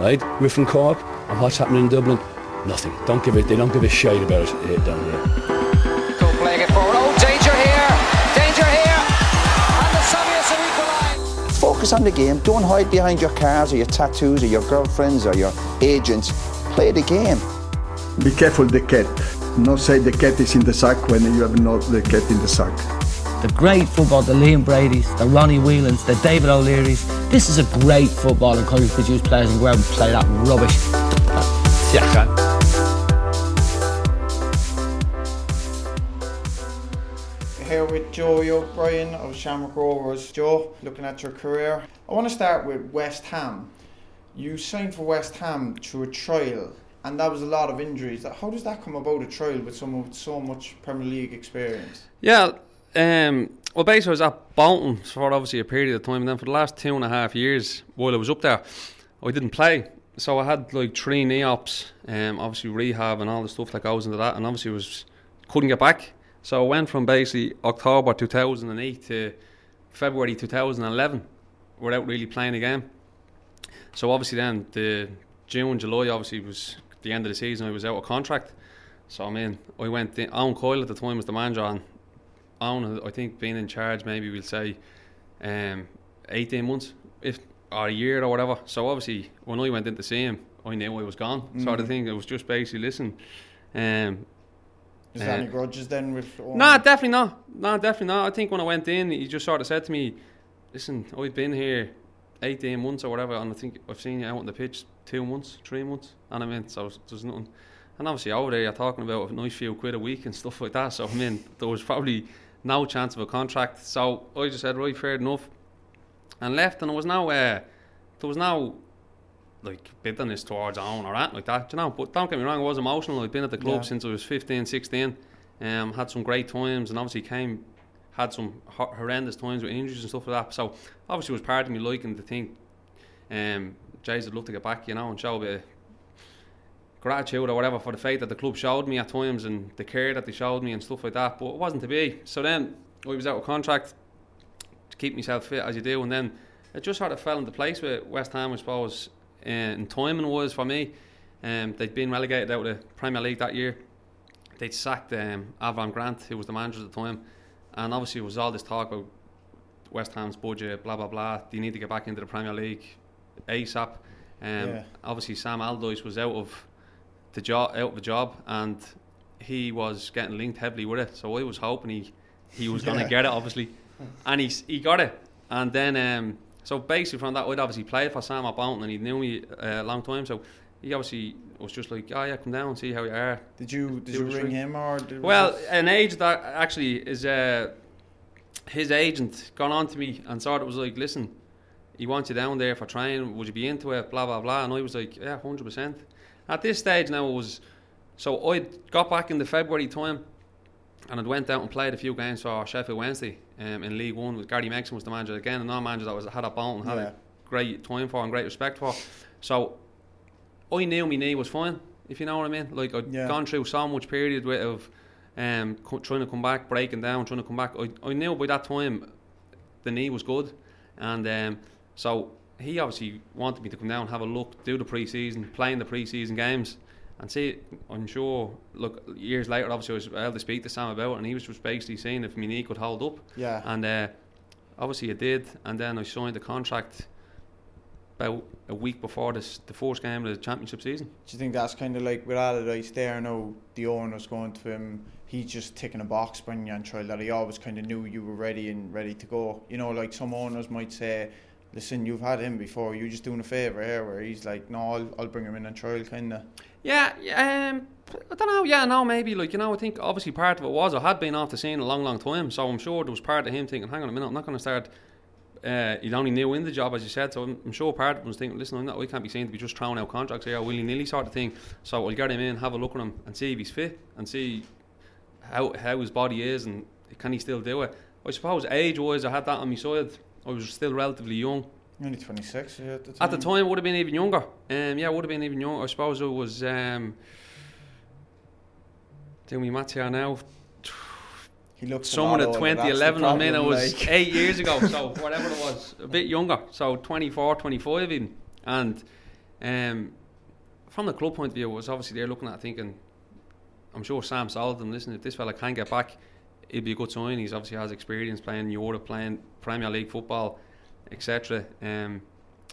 right? We're from Cork, and what's happening in Dublin? Nothing. They don't give a shite about it down here. Go playing it forward. Oh, danger here, and the Soviets have equalised. Focus on the game. Don't hide behind your cars or your tattoos or your girlfriends or your agents. Play the game. Be careful the cat. Not say the cat is in the sack when you have not the cat in the sack. The great football, the Liam Brady's, the Ronnie Whelans, the David O'Leary's. This is a great football and country produce players and go out and play that rubbish. Here with Joe O'Brien of Shamrock Rovers. Joe, looking at your career, I want to start with West Ham. You signed for West Ham through a trial, and that was a lot of injuries. How does that come about, a trial with someone with so much Premier League experience? Yeah, well, basically I was at Bolton for obviously a period of time, and then for the last 2.5 years while I was up there, I didn't play. So I had like 3 knee ops, obviously rehab and all the stuff that goes into that, and obviously couldn't get back. So I went from basically October 2008 to February 2011 without really playing a game. So obviously then the June, July obviously was the end of the season. I was out of contract. So I mean, I went in. Owen Coyle at the time was the manager, and Owen, I think, being in charge maybe we'll say 18 months or a year or whatever. So obviously when I went in to see him, I knew I was gone. Sort of thing. It was just basically listen. Is there any grudges then with Owen? Nah, definitely not. I think when I went in, he just sort of said to me, listen, I've been here 18 months or whatever, and I think I've seen you out on the pitch 2 months, 3 months, and I mean, so there's nothing. And obviously over there you're talking about a nice few quid a week and stuff like that, so I mean, there was probably no chance of a contract. So I just said, right, fair enough, and left. And there was no like bitterness towards Owen or anything like that, you know. But don't get me wrong, I was emotional. I've been at the club since I was 15, 16. Had some great times, and obviously had some horrendous times with injuries and stuff like that. So obviously it was part of me liking to think Jays would love to get back, you know, and show a bit of gratitude or whatever for the faith that the club showed me at times and the care that they showed me and stuff like that. But it wasn't to be. So then I was out of contract to keep myself fit, as you do, and then it just sort of fell into place with West Ham, I suppose. And timing was for me. They'd been relegated out of the Premier League that year. They'd sacked Avram Grant, who was the manager at the time, and obviously it was all this talk about West Ham's budget, blah blah blah. Do you need to get back into the Premier League ASAP? Obviously Sam Allardyce was out of the job, and he was getting linked heavily with it. So I was hoping he was going to get it, obviously, and he got it. And then so basically from that, I'd obviously played for Sam at Bolton, and he knew me a long time. So he obviously was just like, oh yeah, come down and see how you are. Did you ring him or? An agent that actually is his agent gone on to me and sort of was like, listen, he wants you down there for training. Would you be into it? Blah blah blah. And I was like, yeah, 100%. At this stage now it was. So I got back in the February time, and I went out and played a few games for Sheffield Wednesday in League One. With Gary Megson was the manager again, another manager that had at Bolton, had a great time for and great respect for. So I knew my knee was fine, if you know what I mean. Like I'd gone through so much period of trying to come back, breaking down, trying to come back. I knew by that time the knee was good, and so he obviously wanted me to come down, have a look, do the pre-season, play in the pre-season games, and see. I'm sure. Look, years later, obviously I was able to speak to Sam about it, and he was just basically saying if my knee could hold up. Yeah. And obviously it did, and then I signed the contract about a week before the first game of the championship season. Do you think that's kind of like with Allardyce there? Now the owner's going to him, he's just ticking a box, bringing you on trial, that he always kind of knew you were ready to go. You know, like some owners might say, listen, you've had him before, you just doing a favour here, where he's like, no, I'll bring him in on trial, kind of. Yeah, I don't know, yeah, no, maybe, like, you know, I think obviously part of it was I had been off the scene a long time, so I'm sure there was part of him thinking, hang on a minute, I'm not going to start. He'd only new in the job, as you said, so I'm sure part of him was thinking, listen, I can't be seen to be just throwing out contracts here willy-nilly sort of thing, so I'll get him in, have a look at him and see if he's fit and see how his body is and can he still do it. I suppose age-wise I had that on my side. I was still relatively young. Only 26 at the time? At the time, it would have been even younger. It would have been even younger. I suppose it was doing my maths here now. He looks someone at 2011, I mean, it was like 8 years ago, so whatever it was, a bit younger, so 24, 25 even. And From the club point of view, was obviously they're looking at it thinking, I'm sure Sam sold them, listen, if this fella can't get back, it'd be a good sign. He's obviously has experience playing Europe, playing Premier League football, etc. And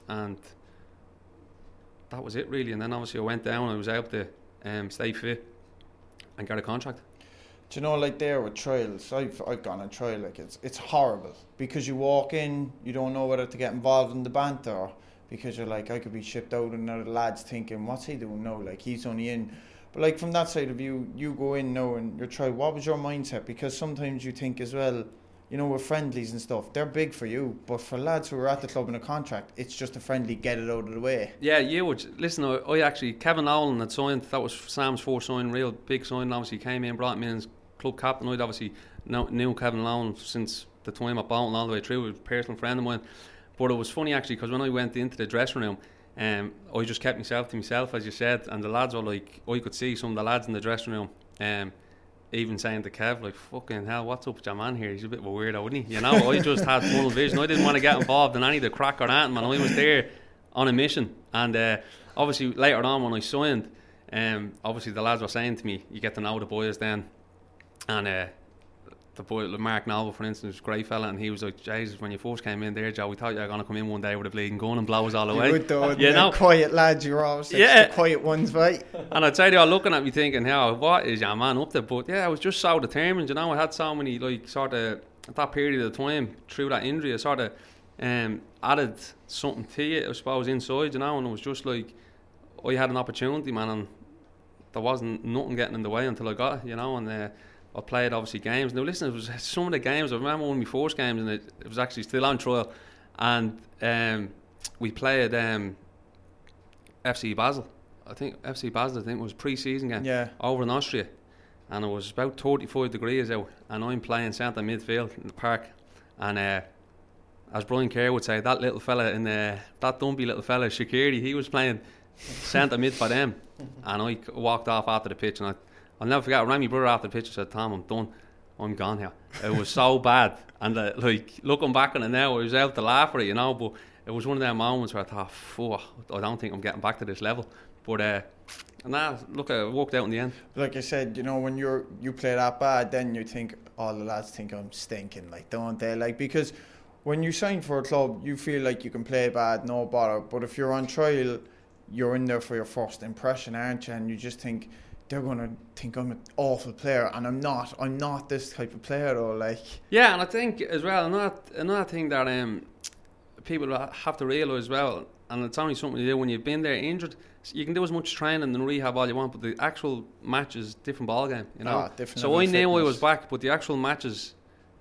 that was it really. And then obviously I went down, I was able to stay fit and get a contract. Do you know, like there with trials, I've gone on trial, like it's horrible because you walk in, you don't know whether to get involved in the banter because you're like, I could be shipped out and now the lad's thinking, what's he doing now? Like he's only in. But like from that side of you go in now and you're trial. What was your mindset? Because sometimes you think as well, you know, with friendlies and stuff, they're big for you, but for lads who are at the club in a contract, it's just a friendly, get it out of the way. Yeah, you would listen. I actually, Kevin Nolan had signed. That was Sam's first sign, real big sign. Obviously, he came in, brought him in as club captain. I'd obviously knew Kevin Nolan since the time at Bolton all the way through. He was a personal friend of mine. But it was funny actually because when I went into the dressing room, I just kept myself to myself, as you said, and the lads were like, I could see some of the lads in the dressing room. Even saying to Kev, like, fucking hell, what's up with your man here? He's a bit of a weirdo, isn't he? You know, I just had tunnel vision. I didn't want to get involved in any of the crack or anything, man. I was there on a mission. And obviously, later on when I signed, obviously the lads were saying to me, you get to know the boys then. And the boy, Mark Noble, for instance, was a great fella, and he was like, Jesus, when you first came in there, Joe, we thought you were going to come in one day with a bleeding gun and blow us all away. You would though, you know? Quiet lads, you're always the quiet ones, right? And I'd say they were looking at me thinking, "How? What is your man up there?" But yeah, I was just so determined, you know. I had so many, like, sort of, at that period of time, through that injury, I sort of added something to it, I suppose, inside, you know, and it was just like, I had an opportunity, man, and there wasn't nothing getting in the way until I got it, you know, and I played obviously games. Now listen, it was some of the games, I remember one of my first games, and it was actually still on trial, and we played FC Basel. I think FC Basel, it was pre-season game over in Austria, and it was about 35 degrees out, and I'm playing centre midfield in the park, and as Brian Kerr would say, that little fella that dumpy little fella, Shaqiri, he was playing centre mid for them, and I walked off after the pitch, and I'll never forget, I rang my brother after the pitch and said, Tom, I'm done. I'm gone here. It was so bad. And like, looking back on it now, I was able to laugh at it, you know, but it was one of them moments where I thought, I don't think I'm getting back to this level. But, look, I walked out in the end. Like I said, you know, when you play that bad, then you think, all the lads think I'm stinking, like, don't they? Like, because when you sign for a club, you feel like you can play bad, no bother. But if you're on trial, you're in there for your first impression, aren't you? And you just think, they're going to think I'm an awful player, and I'm not this type of player though, like. Yeah, and I think as well, another thing that people have to realise as well, and it's only something you do when you've been there injured, you can do as much training and rehab all you want, but the actual match is a different ball game, you know. So I knew I was back, but the actual matches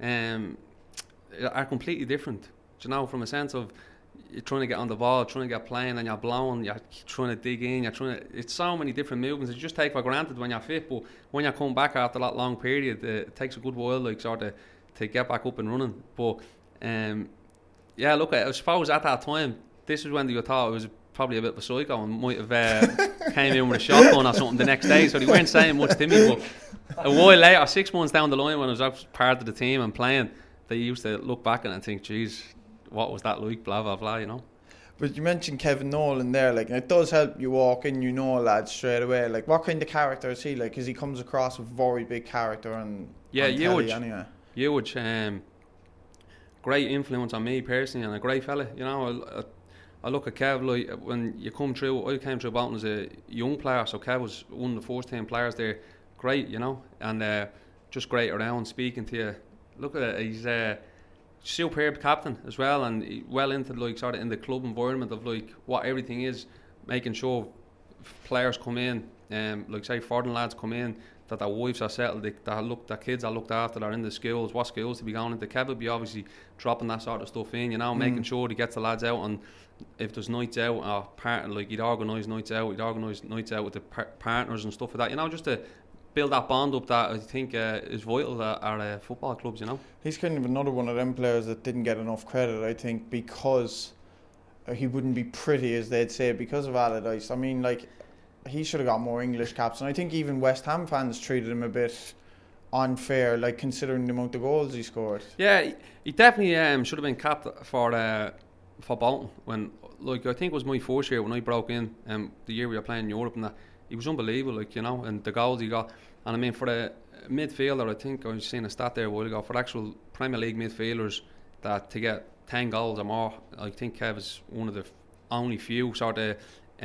are completely different, you know, from a sense of you're trying to get on the ball, trying to get playing, and you're blowing, you're trying to dig in, it's so many different movements you just take for granted when you're fit, but when you come back after that long period, it takes a good while, like, sort of, to get back up and running. But look, I suppose at that time, this was when you thought I was probably a bit of a psycho and might have came in with a shotgun or something the next day, so they weren't saying much to me. But a while later, 6 months down the line, when I was part of the team and playing, they used to look back and think, geez, what was that like, blah, blah, blah, you know. But you mentioned Kevin Nolan there, like, and it does help you walk in, you know, lads, straight away. Like, what kind of character is he like? Because he comes across with very big character and huge. Anyway. Huge. Great influence on me personally, and a great fella. You know, I look at Kev, like, when you come through, I came through Bolton as a young player, so Kev was one of the first 10 players there. Great, you know, and just great around, speaking to you. Look at it, he's superb captain as well, and well into, like, sort of in the club environment of, like, what everything is, making sure players come in, like, say foreign lads come in, that their wives are settled, that kids are looked after, they're in the schools, what schools to be going into. Kev would be obviously dropping that sort of stuff in, you know, making sure he gets the lads out, and if there's nights out, or like, he'd organise nights out with the partners and stuff like that, you know, just to build that bond up that I think is vital at our football clubs, you know. He's kind of another one of them players that didn't get enough credit, I think, because he wouldn't be pretty, as they'd say, because of Allardyce. I mean, like, he should have got more English caps, and I think even West Ham fans treated him a bit unfair, like, considering the amount of goals he scored. Yeah, he definitely should have been capped for Bolton when like I think it was my first year when I broke in, the year we were playing in Europe and that, he was unbelievable, like, you know, and the goals he got. And I mean, for a midfielder, I think I was seeing a stat there a while ago, for actual Premier League midfielders, that to get 10 goals or more, I think Kev is one of the only few sort of,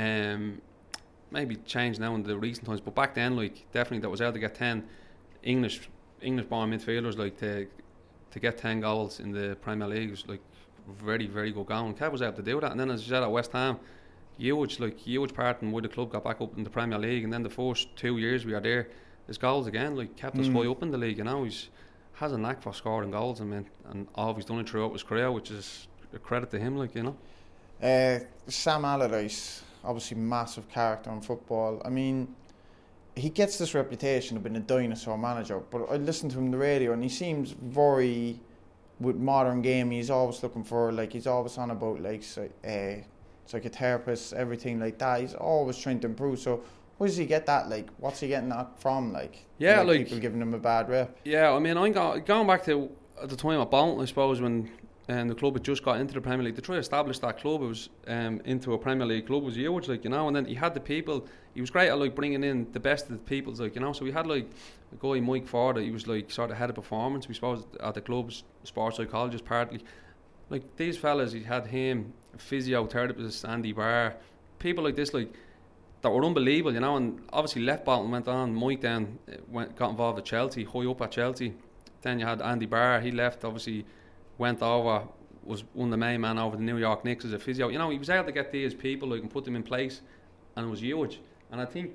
maybe changed now in the recent times, but back then, like, definitely that was able to get 10 English-born midfielders, like, to get 10 goals in the Premier League was like very, very good going. Kev was able to do that, and then as you said at West Ham, huge part in why the club got back up in the Premier League. And then the first 2 years we were there, his goals again, like, kept us high up in the league. You know, he's has a knack for scoring goals, I mean, and always done it throughout his career, which is a credit to him, like, you know. Sam Allardyce, obviously massive character in football. I mean, he gets this reputation of being a dinosaur manager, but I listen to him on the radio and he seems very, with modern game, he's always looking for, like, he's always on about, like, psychotherapists, everything like that. He's always trying to improve. So where does he get that? Like, what's he getting that from? Like, yeah, like people giving him a bad rep. Yeah, I mean, I'm going back to at the time at Bolton, I suppose, when the club had just got into the Premier League. To try to establish that club, it was into a Premier League club, was huge, like, you know. And then he had the people. He was great at, like, bringing in the best of the peoples, like, you know. So we had, like, a guy, Mike Ford, he was, like, sort of head of performance, we suppose, at the club's sports psychologist partly. Like, these fellas, he had him, physiotherapist Andy Barr, people like this, like, that were unbelievable, you know. And obviously left Bolton, went on. Mike then got involved at Chelsea, high up at Chelsea. Then you had Andy Barr, he left, obviously went over, was one of the main man over the New York Knicks as a physio. You know, he was able to get these people, like, and put them in place, and it was huge. And I think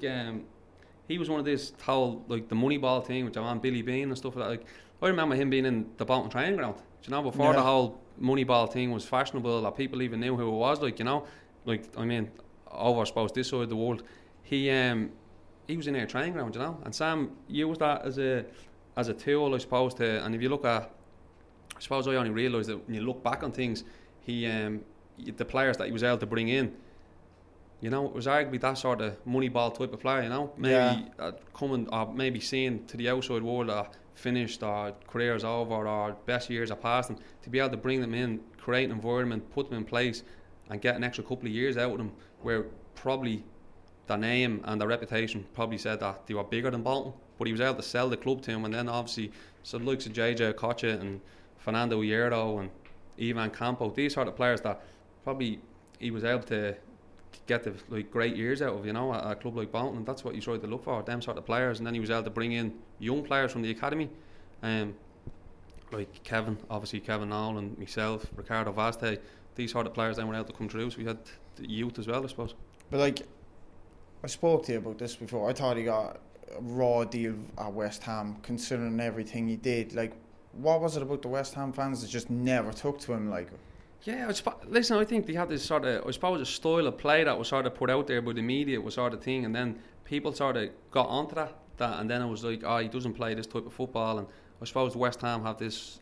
he was one of these told, like, the Moneyball thing, which I'm on Billy Bean and stuff like that. Like, I remember him being in the Bolton training ground, you know, before the whole Moneyball thing was fashionable, that people even knew who it was, like, you know. Like, I mean, over, I suppose, this side of the world, he was in their training ground, you know. And Sam used that as a tool, I suppose, to, and if you look at, I suppose I only realised that when you look back on things, he the players that he was able to bring in, you know, it was arguably that sort of Moneyball type of player, you know, maybe coming, or maybe seeing to the outside world that finished, or careers over, or best years are past, and to be able to bring them in, create an environment, put them in place, and get an extra couple of years out of them, where probably their name and their reputation probably said that they were bigger than Bolton, but he was able to sell the club to him. And then obviously so the likes of JJ Okocha and Fernando Hierro and Ivan Campo, these sort of players that probably he was able to get the, like, great years out of, you know, at a club like Bolton. And that's what you tried to look for, them sort of players. And then he was able to bring in young players from the academy, like Kevin Nolan and myself, Ricardo Vaste. These sort of players then were able to come through. So we had the youth as well, I suppose. But, like, I spoke to you about this before. I thought he got a raw deal at West Ham, considering everything he did. Like, what was it about the West Ham fans that just never took to him? Like, yeah, listen, I think they had this sort of, I suppose, a style of play that was sort of put out there by the media, was sort of thing, and then people sort of got onto that, and then it was like, he doesn't play this type of football. And I suppose West Ham have this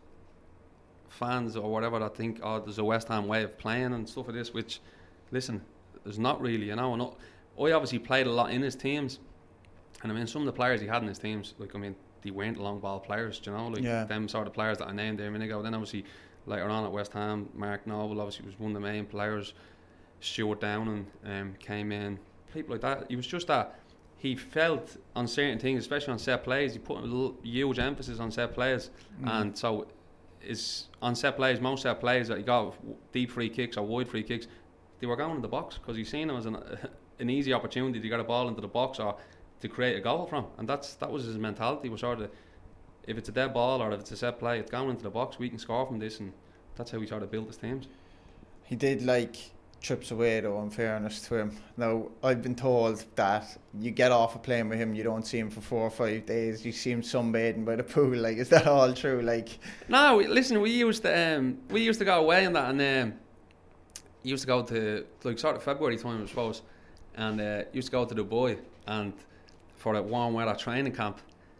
fans or whatever that think, there's a West Ham way of playing and stuff like this, which, listen, there's not really, you know. And I obviously played a lot in his teams, and I mean, some of the players he had in his teams, like, I mean, they weren't long ball players, you know, like them sort of players that I named there a minute ago. Then obviously later on at West Ham, Mark Noble obviously was one of the main players. Stuart Downing came in, people like that. He was just that he felt on certain things, especially on set plays, he put a huge emphasis on set plays. And so is on set plays, most set plays that he got, deep free kicks or wide free kicks, they were going in the box because he's seen them as an easy opportunity to get a ball into the box or to create a goal from. And that was his mentality, was sort of, if it's a dead ball or if it's a set play, it's going into the box, we can score from this. And that's how he sort of built his teams. He did, like, trips away, though, in fairness to him. Now, I've been told that you get off of playing with him, you don't see him for 4 or 5 days, you see him sunbathing by the pool. Like, is that all true? Like, no, listen, we used to go away and that, and used to go to, like, sort of February time, I suppose, and used to go to Dubai and for a warm weather training camp.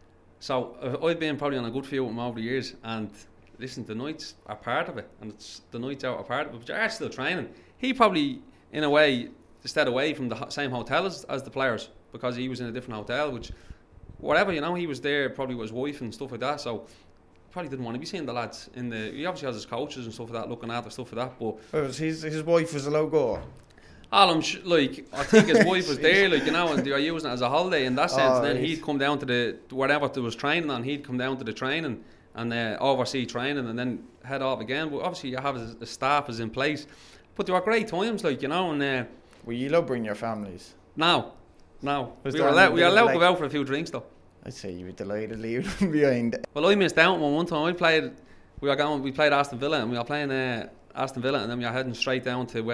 So I've been probably on a good few of them over the years, and listen, the nights are part of it, and it's the nights out are part of it, but you're still training. He probably, in a way, stayed away from the same hotel as the players, because he was in a different hotel, which, whatever, you know, he was there probably with his wife and stuff like that, so probably didn't want to be seeing the lads in the. He obviously has his coaches and stuff like that, looking after stuff like that. But his wife was allowed go. I think his wife was there, like, you know, and they were using it as a holiday in that sense. And then he'd come down to the whatever there was training on. He'd come down to the training and oversee training, and then head off again. But obviously, you have a staff is in place. But there were great times, like, you know, and. Were you allowed to bring your families? No. We were allowed to go out for a few drinks though. I'd say you were delighted leaving them behind. Well, I missed out one time. We played Aston Villa, and we were playing Aston Villa, and then we were heading straight down to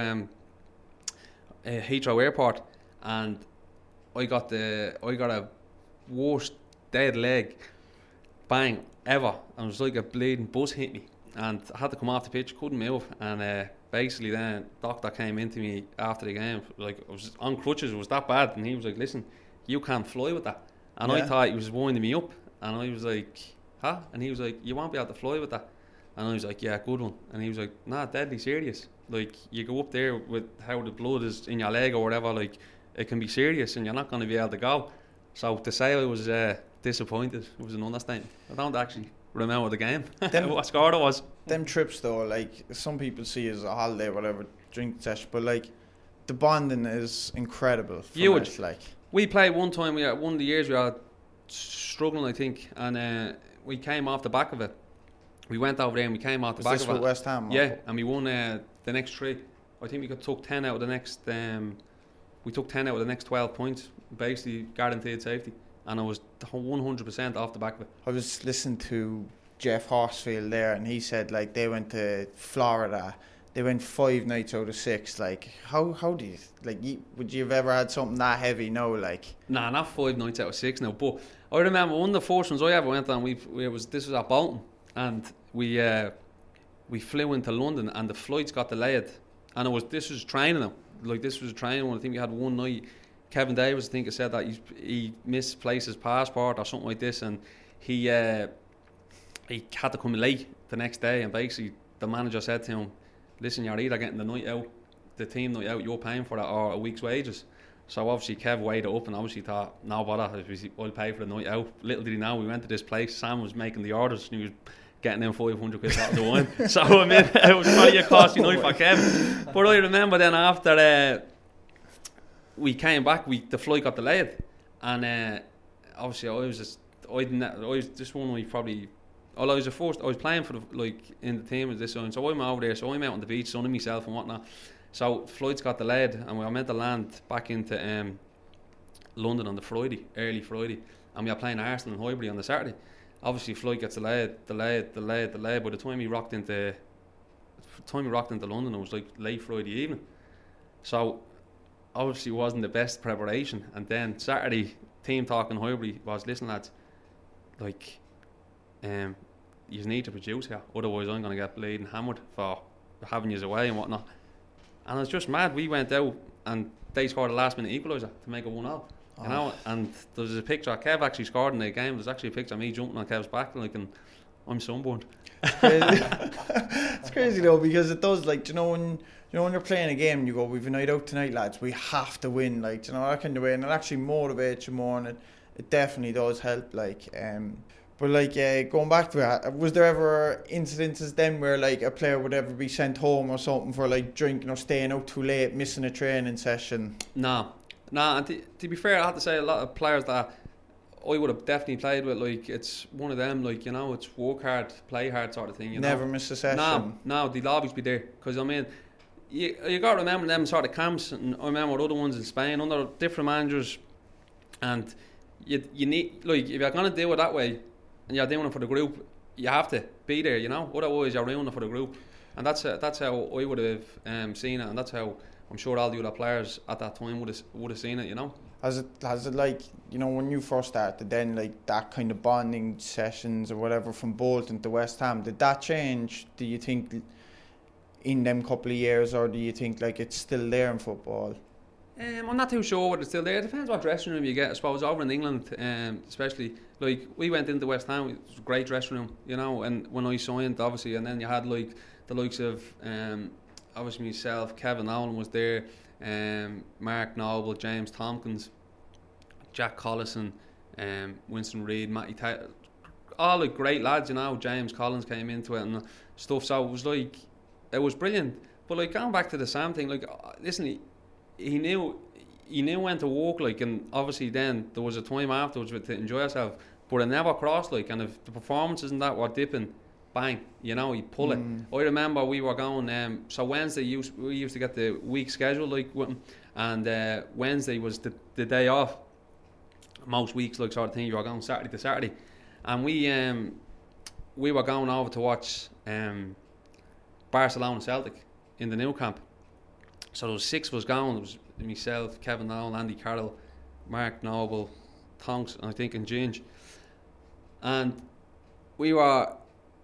Heathrow Airport, and I got a worst dead leg bang ever, and it was like a bleeding bus hit me, and I had to come off the pitch, couldn't move, and basically then doctor came into me after the game, like I was on crutches, it was that bad, and he was like, listen, you can't fly with that. And I thought he was winding me up, and I was like, huh? And he was like, you won't be able to fly with that. And I was like, yeah, good one. And he was like, nah, deadly serious. Like, you go up there with how the blood is in your leg or whatever, like, it can be serious and you're not going to be able to go. So to say I was disappointed was an understatement. I don't actually remember the game, what score it was. Them trips though, like, some people see as a holiday or whatever, drink session, but like, the bonding is incredible. Huge. Like, we played one time, one of the years we were struggling, I think, and we came off the back of it. We went over there and we came off the back of it. Was this for West Ham? Yeah, and we won the next 3. I think we took 10 out of the next. We took 10 out of the next 12 points, basically guaranteed safety, and I was 100% off the back of it. I was listening to Jeff Horsfield there, and he said like they went to Florida. They went 5 nights out of 6. Like, how do you, like, would you have ever had something that heavy? No, like. Nah, not 5 nights out of 6 now. But I remember one of the first ones I ever went on. This was at Bolton, and we flew into London, and the flights got delayed. And this was training now. Like, this was a training one. I think we had one night. Kevin Davis, I think, had said that he misplaced his passport or something like this, and he had to come late the next day. And basically, the manager said to him, listen, you're either getting the night out, the team night out, you're paying for that, or a week's wages. So obviously Kev weighed it up and obviously thought, no bother, I'll pay for the night out. Little did he know, we went to this place, Sam was making the orders and he was getting them 500 quid out of the wine. So I mean, it was probably a costly night for Kev. But I remember then after we came back, the flight got delayed, and obviously I was this one we probably. I was playing for in the team at this time, so I'm over there, so I'm out on the beach sunning myself and whatnot. So flights got delayed, and we were meant to land back into London on the early Friday, and we were playing Arsenal and Highbury on the Saturday. Obviously, flight gets delayed. By the time we rocked into London, it was like late Friday evening. So obviously, it wasn't the best preparation. And then Saturday, team talk in Highbury was, listen lads, like. You need to produce here, otherwise I'm going to get bleeding hammered for having you away and whatnot. And it's just mad. We went out and they scored a last minute equaliser to make it 1-0. You know, and there's a picture. Kev actually scored in the game. There's actually a picture of me jumping on Kev's back, like, and I'm sunburned. It's crazy though, because it does, like, you know when you're playing a game and you go, we've a night out tonight, lads, we have to win, like, you know, that kind of way, and it actually motivates you more, and it definitely does help, like. But like, going back to that, was there ever incidences then where like a player would ever be sent home or something for like drinking or staying out too late, missing a training session? No. And to be fair, I have to say a lot of players that I would have definitely played with, like, it's one of them, like, you know, it's work hard, play hard sort of thing. You never know? miss a session. No, they'll always be there. Because I mean, you got to remember them sort of camps, and I remember other ones in Spain under different managers, and you need, like, if you're going to do it that way, and you're doing it for the group, you have to be there, you know. Otherwise, you're ruining it for the group, and that's how I would have seen it, and that's how I'm sure all the other players at that time would have seen it, you know. Has it like, you know, when you first started, then like that kind of bonding sessions or whatever from Bolton to West Ham, did that change? Do you think in them couple of years, or do you think like it's still there in football? I'm not too sure whether it's still there. It depends what dressing room you get. I suppose over in England, especially, like, we went into West Ham, it was a great dressing room, you know, and when I signed, obviously, and then you had like the likes of obviously myself, Kevin Nolan was there, Mark Noble, James Tompkins, Jack Collison, Winston Reid, Matty Taylor, all like great lads, you know. James Collins came into it and stuff, so it was like, it was brilliant. But like going back to the Sam thing, like listen, he knew when to walk, like, and obviously then there was a time afterwards to enjoy yourself, but it never crossed, like, and if the performance isn't that what dipping, bang, you know, he'd pull it. I remember we were going, so Wednesday we used to get the week schedule like with him, and Wednesday was the day off. Most weeks, like, sort of thing, you were going Saturday to Saturday, and we were going over to watch Barcelona Celtic in the new camp. So there was 6 of us going. It was myself, Kevin Nolan, Andy Carroll, Mark Noble, Tonks, I think, and Ginge. And we were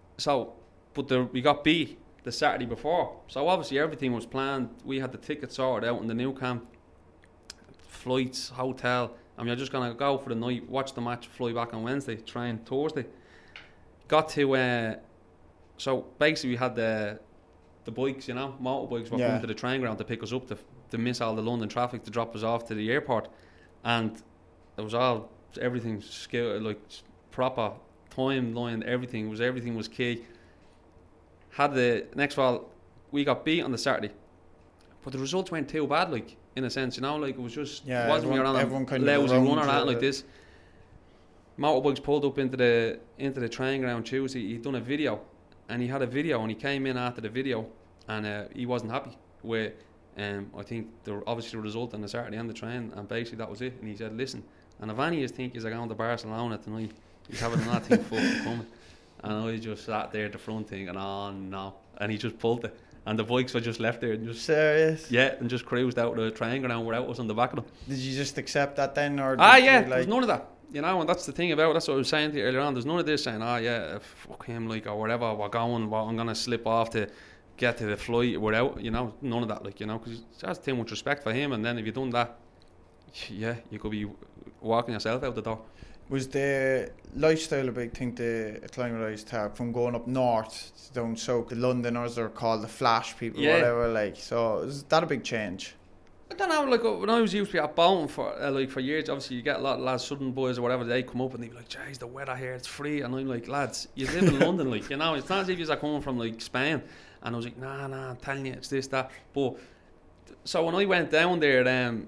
we got beat the Saturday before. So obviously everything was planned. We had the tickets sorted out in the new camp, flights, hotel. I mean, you're just gonna go for the night, watch the match, fly back on Wednesday, train Thursday. Got to so basically we had the bikes, you know, motorbikes were coming to the train ground to pick us up to miss all the London traffic, to drop us off to the airport, and it was everything like proper timeline, everything was key. Had the next while we got beat on the Saturday, but the results weren't too bad, like, in a sense, you know, like, it was just wasn't we on a lousy run or that like this. Motorbikes pulled up into the train ground Tuesday. He'd done a video, and he had a video, and he came in after the video, and he wasn't happy with I think obviously the result on the Saturday and the train, and basically that was it. And he said, listen, and if any of you think he's going to Barcelona tonight, he's having nothing fucking coming. And I just sat there at the front thinking, oh no, and he just pulled it, and the bikes were just left there and just serious, and just cruised out the train ground without us on the back of them. Did you just accept that then, or there's none of that, you know? And that's the thing about it. That's what I was saying to you earlier on. There's none of this saying, fuck him, like, or whatever, we're going, I'm gonna slip off to get to the flight without, you know, none of that, like, you know, because that's too much respect for him. And then if you've done that, you could be walking yourself out the door. Was the lifestyle a big thing to acclimatise to, from going up north to down south? The Londoners are called the flash people, whatever, like, so is that a big change? I don't know, like, when I was used to be at Bolton for years, obviously you get a lot of lads, Southern boys or whatever, they come up and they be like, jeez, the weather here, it's free, and I'm like, lads, you live in London, like, you know, it's not as if you're coming from, like, Spain. And I was like, nah, I'm telling you, it's this, that. But so when I went down there,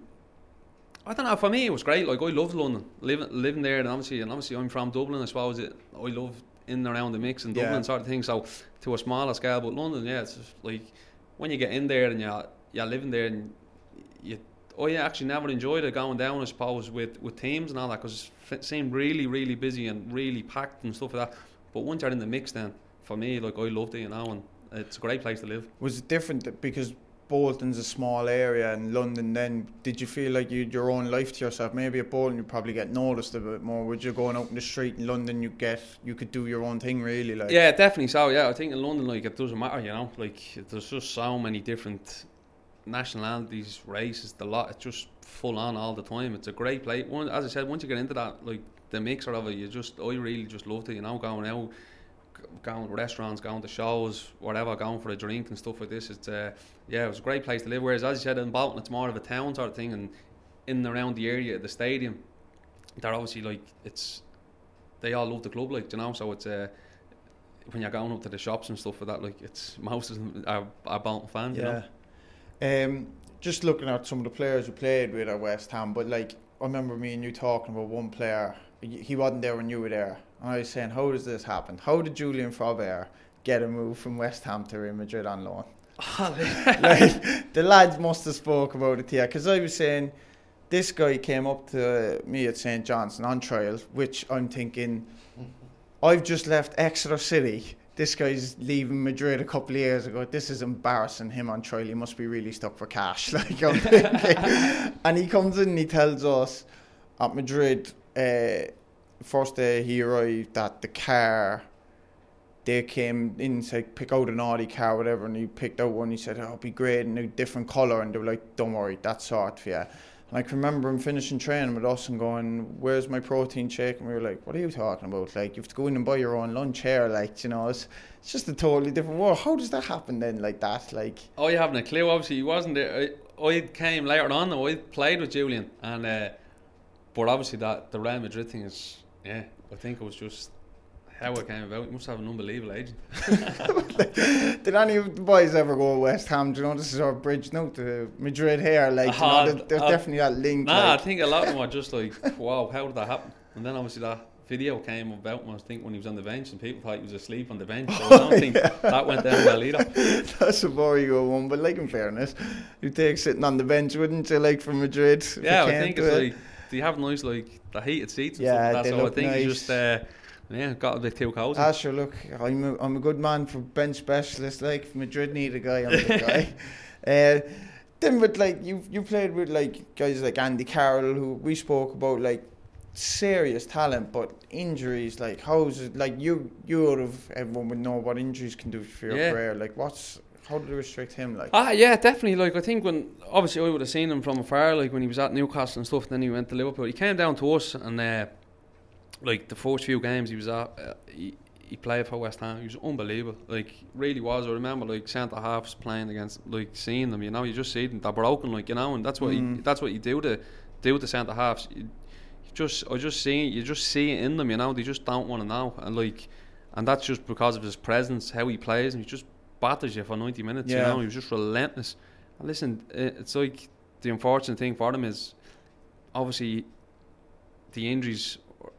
I don't know, for me it was great. Like, I loved London, living there, and obviously I'm from Dublin. I suppose I love in and around the mix in Dublin sort of thing. So to a smaller scale, but London, it's just like when you get in there and you're living there, and I actually never enjoyed it going down, I suppose, with teams and all that, because it seemed really, really busy and really packed and stuff like that. But once you're in the mix, then for me, like, I loved it, you know, and it's a great place to live. Was it different because Bolton's a small area in London? Then did you feel like you had your own life to yourself? Maybe at Bolton you probably get noticed a bit more. Would you going out in the street in London, you could do your own thing, really? Like, yeah, definitely. So I think in London, like, it doesn't matter, you know, like, there's just so many different nationalities, races, it's just full on all the time. It's a great place. As I said, once you get into that, like, the mixer of it, I really just loved it, you know, going out, going to restaurants, going to shows, whatever, going for a drink and stuff like this. It's it was a great place to live. Whereas, as you said, in Bolton, it's more of a town sort of thing, and in and around the area, the stadium, they're obviously like, they all love the club, like, you know. So it's when you're going up to the shops and stuff like that, like, it's most of them are Bolton fans, you know. Just looking at some of the players who played with at West Ham, but like, I remember me and you talking about one player. He wasn't there when you were there. And I was saying, how does this happen? How did Julien Faubert get a move from West Ham to Real Madrid on loan? Like, the lads must have spoke about it here, because I was saying, this guy came up to me at St. John's on trial, which I'm thinking, I've just left Exeter City. This guy's leaving Madrid a couple of years ago. This is embarrassing. Him on trial. He must be really stuck for cash. Like, I'm thinking. And he comes in and he tells us at Madrid, first day he arrived, that the car, they came in, said pick out an Audi car, whatever, and he picked out one. He said, it'll be great in a different colour, and they were like, don't worry, that's sorted for you. And I can remember him finishing training with us and going, where's my protein shake? And we were like, what are you talking about? Like, you have to go in and buy your own lunch here, like, you know, it's just a totally different world. How does that happen then, like that? Like, oh, you haven't a clue. Obviously he wasn't there. I came later on, though. I played with Julien, and but obviously that the Real Madrid thing is, I think it was just how it came about. He must have an unbelievable agent. Did any of the boys ever go to West Ham? Do you know, this is our bridge now to Madrid here. Like, you know, there's definitely that link. Nah, like. I think a lot of them were just like, wow, how did that happen? And then obviously that video came about him, I think, when he was on the bench, and people thought he was asleep on the bench. So I don't think that went down well either. That's a very good one, but like, in fairness, you'd take sitting on the bench, wouldn't you, like, from Madrid? Yeah, I think it's like, they have nice, like, the heated seats and stuff like that, they so look I think nice. he just got a bit too cozy. Sure, look, I'm a good man for bench specialist. Like, if Madrid need a guy, I'm the guy. Then with, like, you played with, like, guys like Andy Carroll, who we spoke about, like, serious talent, but injuries, like, how's it, like, you out of everyone would know what injuries can do for your career. Like, how do they restrict him? Like, yeah, definitely. Like, I think when, obviously I would have seen him from afar, like when he was at Newcastle and stuff, and then he went to Liverpool. He came down to us, and like the first few games he was at, he played for West Ham. He was unbelievable. Like, really was. I remember, like, centre halves playing against, like, seeing them. You know, you just see them, they're broken, like, you know, and that's what you do to centre halves. You just see it in them, you know. They just don't want to know, and that's just because of his presence, how he plays, and he just batters you for 90 minutes. You know, he was just relentless. And listen, it's like, the unfortunate thing for him is, obviously, the injuries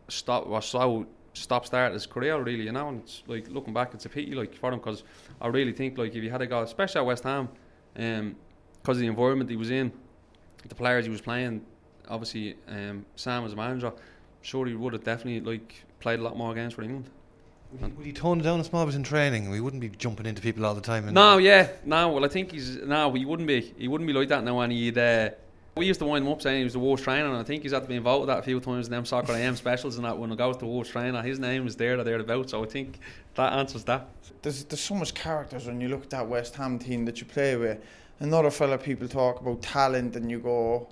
start his career, really, you know. And it's like, looking back, it's a pity, like, for him, because I really think, like, if he had a go, especially at West Ham, because of the environment he was in, the players he was playing. Obviously, Sam as a manager, sure he would have definitely, like, played a lot more games for England. Would he tone it down a small bit in training? We wouldn't be jumping into people all the time. Well, I think he wouldn't be like that now. And we used to wind him up saying he was the worst trainer, and I think he's had to be involved with that a few times in them Soccer AM specials and that. When it goes to worst trainer, his name is there or thereabouts. So I think that answers that. There's so much characters when you look at that West Ham team that you play with. Another fella, people talk about talent, and you go,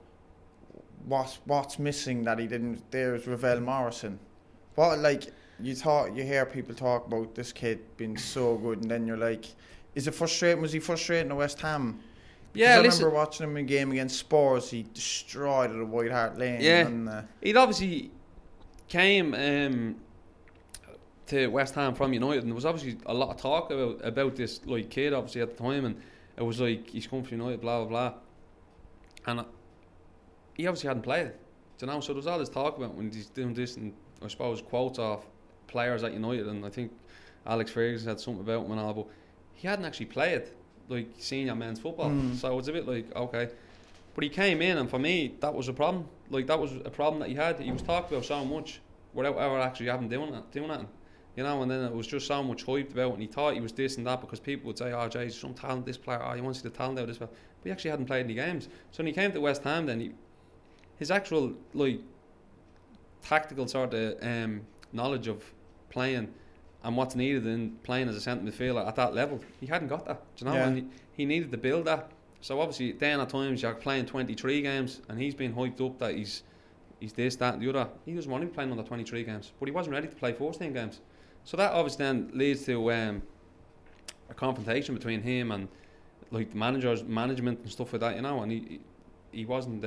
what's missing that he didn't? There's Ravel Morrison. What, like, you hear people talk about this kid being so good, and then you're like, is it frustrating? Was he frustrating at West Ham? Yeah, I remember watching him in a game against Spurs. He destroyed it at White Hart Lane. Yeah, and, he'd obviously came to West Ham from United, and there was obviously a lot of talk about this, like, kid, obviously, at the time, and it was like, he's come from United, blah blah blah, and he obviously hadn't played, you know. So there was all this talk about when he's doing this, and I suppose quotes of players at United, and I think Alex Ferguson had something about him and all, but he hadn't actually played, like, senior men's football. So it's a bit like, okay, but he came in, and for me that was a problem. Like, that was a problem that he had. He was talked about so much without ever actually having doing that, you know. And then it was just so much hyped about, and he thought he was this and that, because people would say, oh, Jay, some talent, this player, oh, you want to see the talent out of this player, but he actually hadn't played any games. So when he came to West Ham, then his actual, like, tactical sort of knowledge of playing and what's needed in playing as a centre midfielder at that level, he hadn't got that, you know. And he needed to build that. So obviously then at times you're playing 23 games, and he's been hyped up that he's this, that and the other. He doesn't want to be playing under 23 games, but he wasn't ready to play 14 games. So that obviously then leads to a confrontation between him and, like, the management and stuff like that, you know. And he wasn't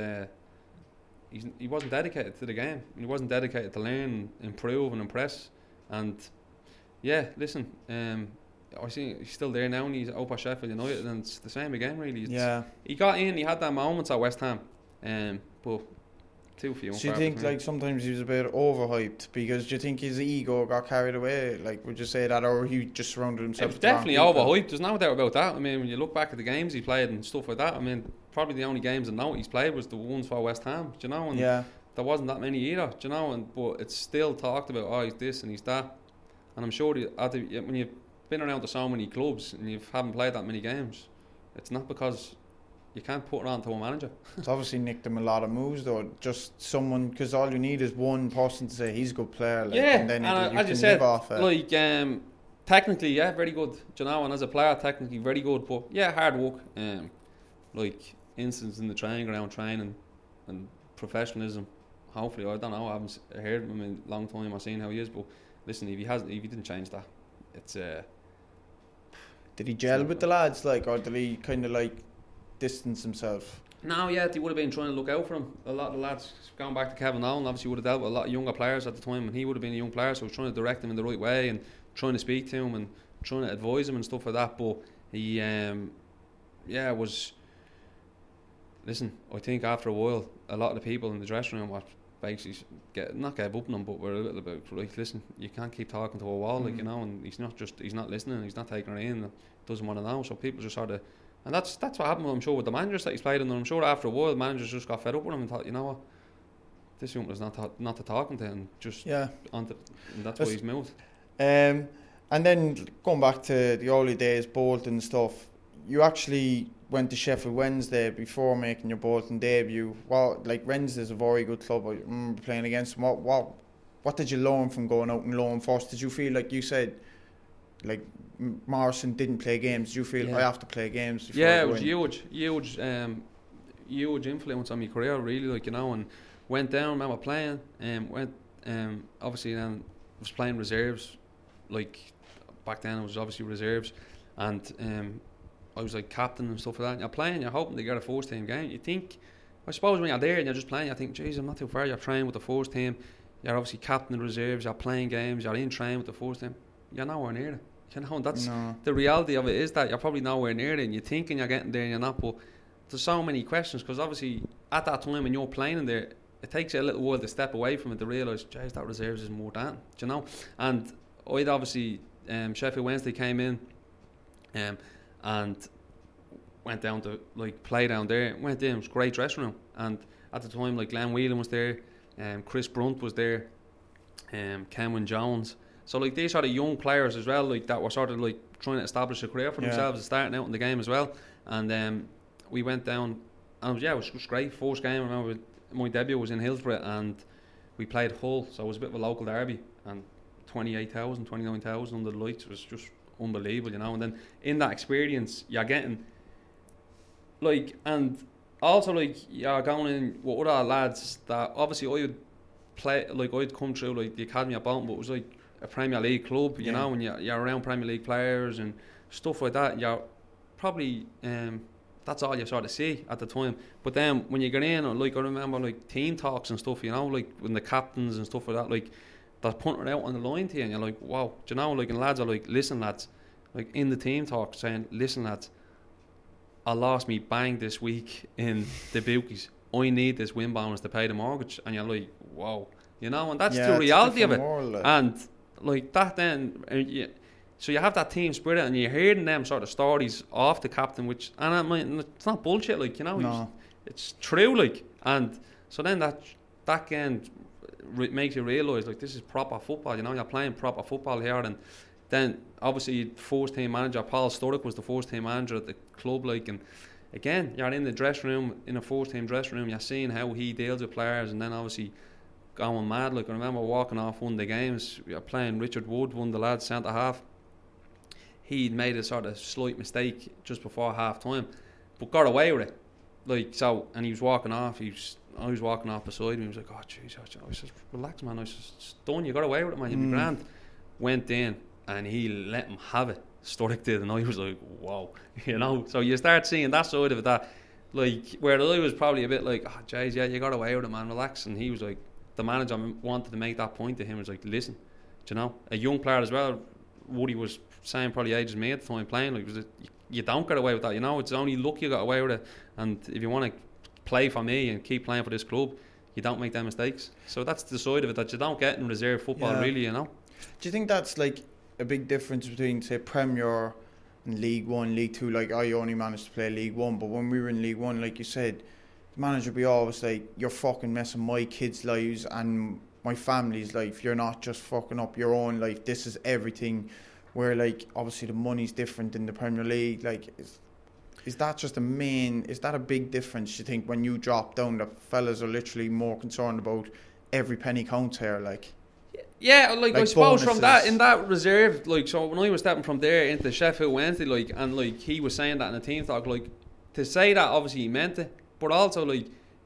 he wasn't dedicated to the game. He wasn't dedicated to learn, improve and impress. And yeah, listen, I see he's still there now, and he's up at Sheffield United, and it's the same again, really. He got in, he had that moments at West Ham, but too few. Do you think, like, sometimes he was a bit overhyped? Because do you think his ego got carried away? Like, would you say that, or he just surrounded himself? It was definitely overhyped. There's no doubt about that. I mean, when you look back at the games he played and stuff like that, I mean, probably the only games I know he's played was the ones for West Ham, do you know? And there wasn't that many either, do you know? But it's still talked about, oh, he's this and he's that. And I'm sure when you've been around to so many clubs and you haven't played that many games, it's not because you can't put it on to a manager. It's obviously nicked him a lot of moves, though. Just someone, because all you need is one person to say he's a good player. Like, yeah, and then and you as can you said, live off it. Like, technically, yeah, very good, you know, and as a player, technically very good, but yeah, hard work. Like, instance in the training ground, training and professionalism. Hopefully, I don't know, I haven't heard of him in a long time, I've seen how he is, but listen, if he didn't change that, it's did he gel with the lads, like, or did he kind of, like, distance himself? No, yeah, they would have been trying to look out for him. A lot of the lads, going back to Kevin Allen, obviously would have dealt with a lot of younger players at the time, and he would have been a young player, so I was trying to direct him in the right way and trying to speak to him and trying to advise him and stuff like that. But he, was. Listen, I think after a while, a lot of the people in the dressing room were basically not gave up on him, but were a little bit like, listen, you can't keep talking to a wall, like, you know, and he's not listening, he's not taking it in, doesn't want to know. So people just sort of. And that's what happened, I'm sure, with the managers that he's played under. I'm sure after a while, the managers just got fed up with him and thought, you know what, this young was not to talking to, and just and that's why he's moved. And then going back to the early days, Bolton and stuff, you actually went to Sheffield Wednesday before making your Bolton debut. Well, like, Wednesday's a very good club. I remember playing against them. What did you learn from going out and loan first? Did you feel like you said, like, Morrison didn't play games? Did you feel I have to play games? Yeah, it was huge influence on my career, really. Like, you know, and went down. Remember playing, obviously then was playing reserves. Like, back then it was obviously reserves, and I was like captain and stuff like that. And you're playing, you're hoping to get a first team game. You think, I suppose when you're there and you're just playing, you think, geez, I'm not too far. You're training with the first team. You're obviously captain of reserves. You're playing games. You're in training with the first team. You're nowhere near it. You know, and that's the reality of it, is that you're probably nowhere near it, and you're thinking you're getting there and you're not. But there's so many questions, because obviously at that time when you're playing in there, it takes you a little while to step away from it to realise, geez, that reserves is more than, you know. And I'd obviously Sheffield Wednesday came in and went down to like play down there. Went in, it was a great dressing room, and at the time like Glenn Whelan was there, Chris Brunt was there, Kenwyn Jones. So like these sort of young players as well, like that were sort of like trying to establish a career for themselves and starting out in the game as well. And we went down, and it was great. First game, I remember my debut was in Hillsborough, and we played Hull, so it was a bit of a local derby, and 29,000 under the lights. It was just unbelievable, you know. And then in that experience, you're getting like, and also like you're going in with other lads that obviously I would play, like I'd come through like the academy at Bolton, but it was like a Premier League club, you know, and you're around Premier League players and stuff like that. You're probably that's all you sort of see at the time. But then when you get in, like I remember like team talks and stuff, you know, like when the captains and stuff like that, like they're putting it out on the line to you, and you're like, wow, do you know, like, and lads are like, listen lads, like in the team talk saying, listen lads, I lost me bang this week in the bookies. I need this win bonus to pay the mortgage. And you're like, wow, you know, and that's the reality of it. And like that then, so you have that team spirit, and you're hearing them sort of stories off the captain, which, and I mean, it's not bullshit, like, you know, it's true, like, and so then that again makes you realise, like, this is proper football, you know, you're playing proper football here. And then obviously first team manager Paul Sturrock was the first team manager at the club, like, and again you're in the dressing room, in a first team dressing room, you're seeing how he deals with players, and then obviously going mad. Like, I remember walking off one of the games, we were playing Richard Wood, one of the lads, centre half. He'd made a sort of slight mistake just before half time, but got away with it. Like, so, and he was walking off, I was walking off beside him, he was like, oh jeez, I said, relax man, I said, it's done, you got away with it man, you'll be grand. Went in and he let him have it, Sturrock did, and I was like, wow, you know. So you start seeing that side of it, that like, where I was probably a bit like, oh jeez, yeah, you got away with it man, relax. And he was like, the manager wanted to make that point to him, was like, listen, do you know, a young player as well, Woody was saying probably ages me at the time playing, like, you don't get away with that, you know, it's only luck you got away with it, and if you want to play for me and keep playing for this club, you don't make them mistakes. So that's the side of it that you don't get in reserve football, really, you know. Do you think that's like a big difference between, say, Premier and League One, League Two? Like, I only managed to play League One, but when we were in League One, like you said, the manager would be always like, you're fucking messing my kids' lives and my family's life, you're not just fucking up your own life, this is everything. Where, like, obviously the money's different in the Premier League. Like, is that just is that a big difference, you think, when you drop down, that fellas are literally more concerned about every penny counts here, like? Yeah, like I suppose bonuses. From that, in that reserve, like, so when I was stepping from there into Sheffield Wednesday, like, and like he was saying that in the team talk, like, to say that obviously he meant it, but also like,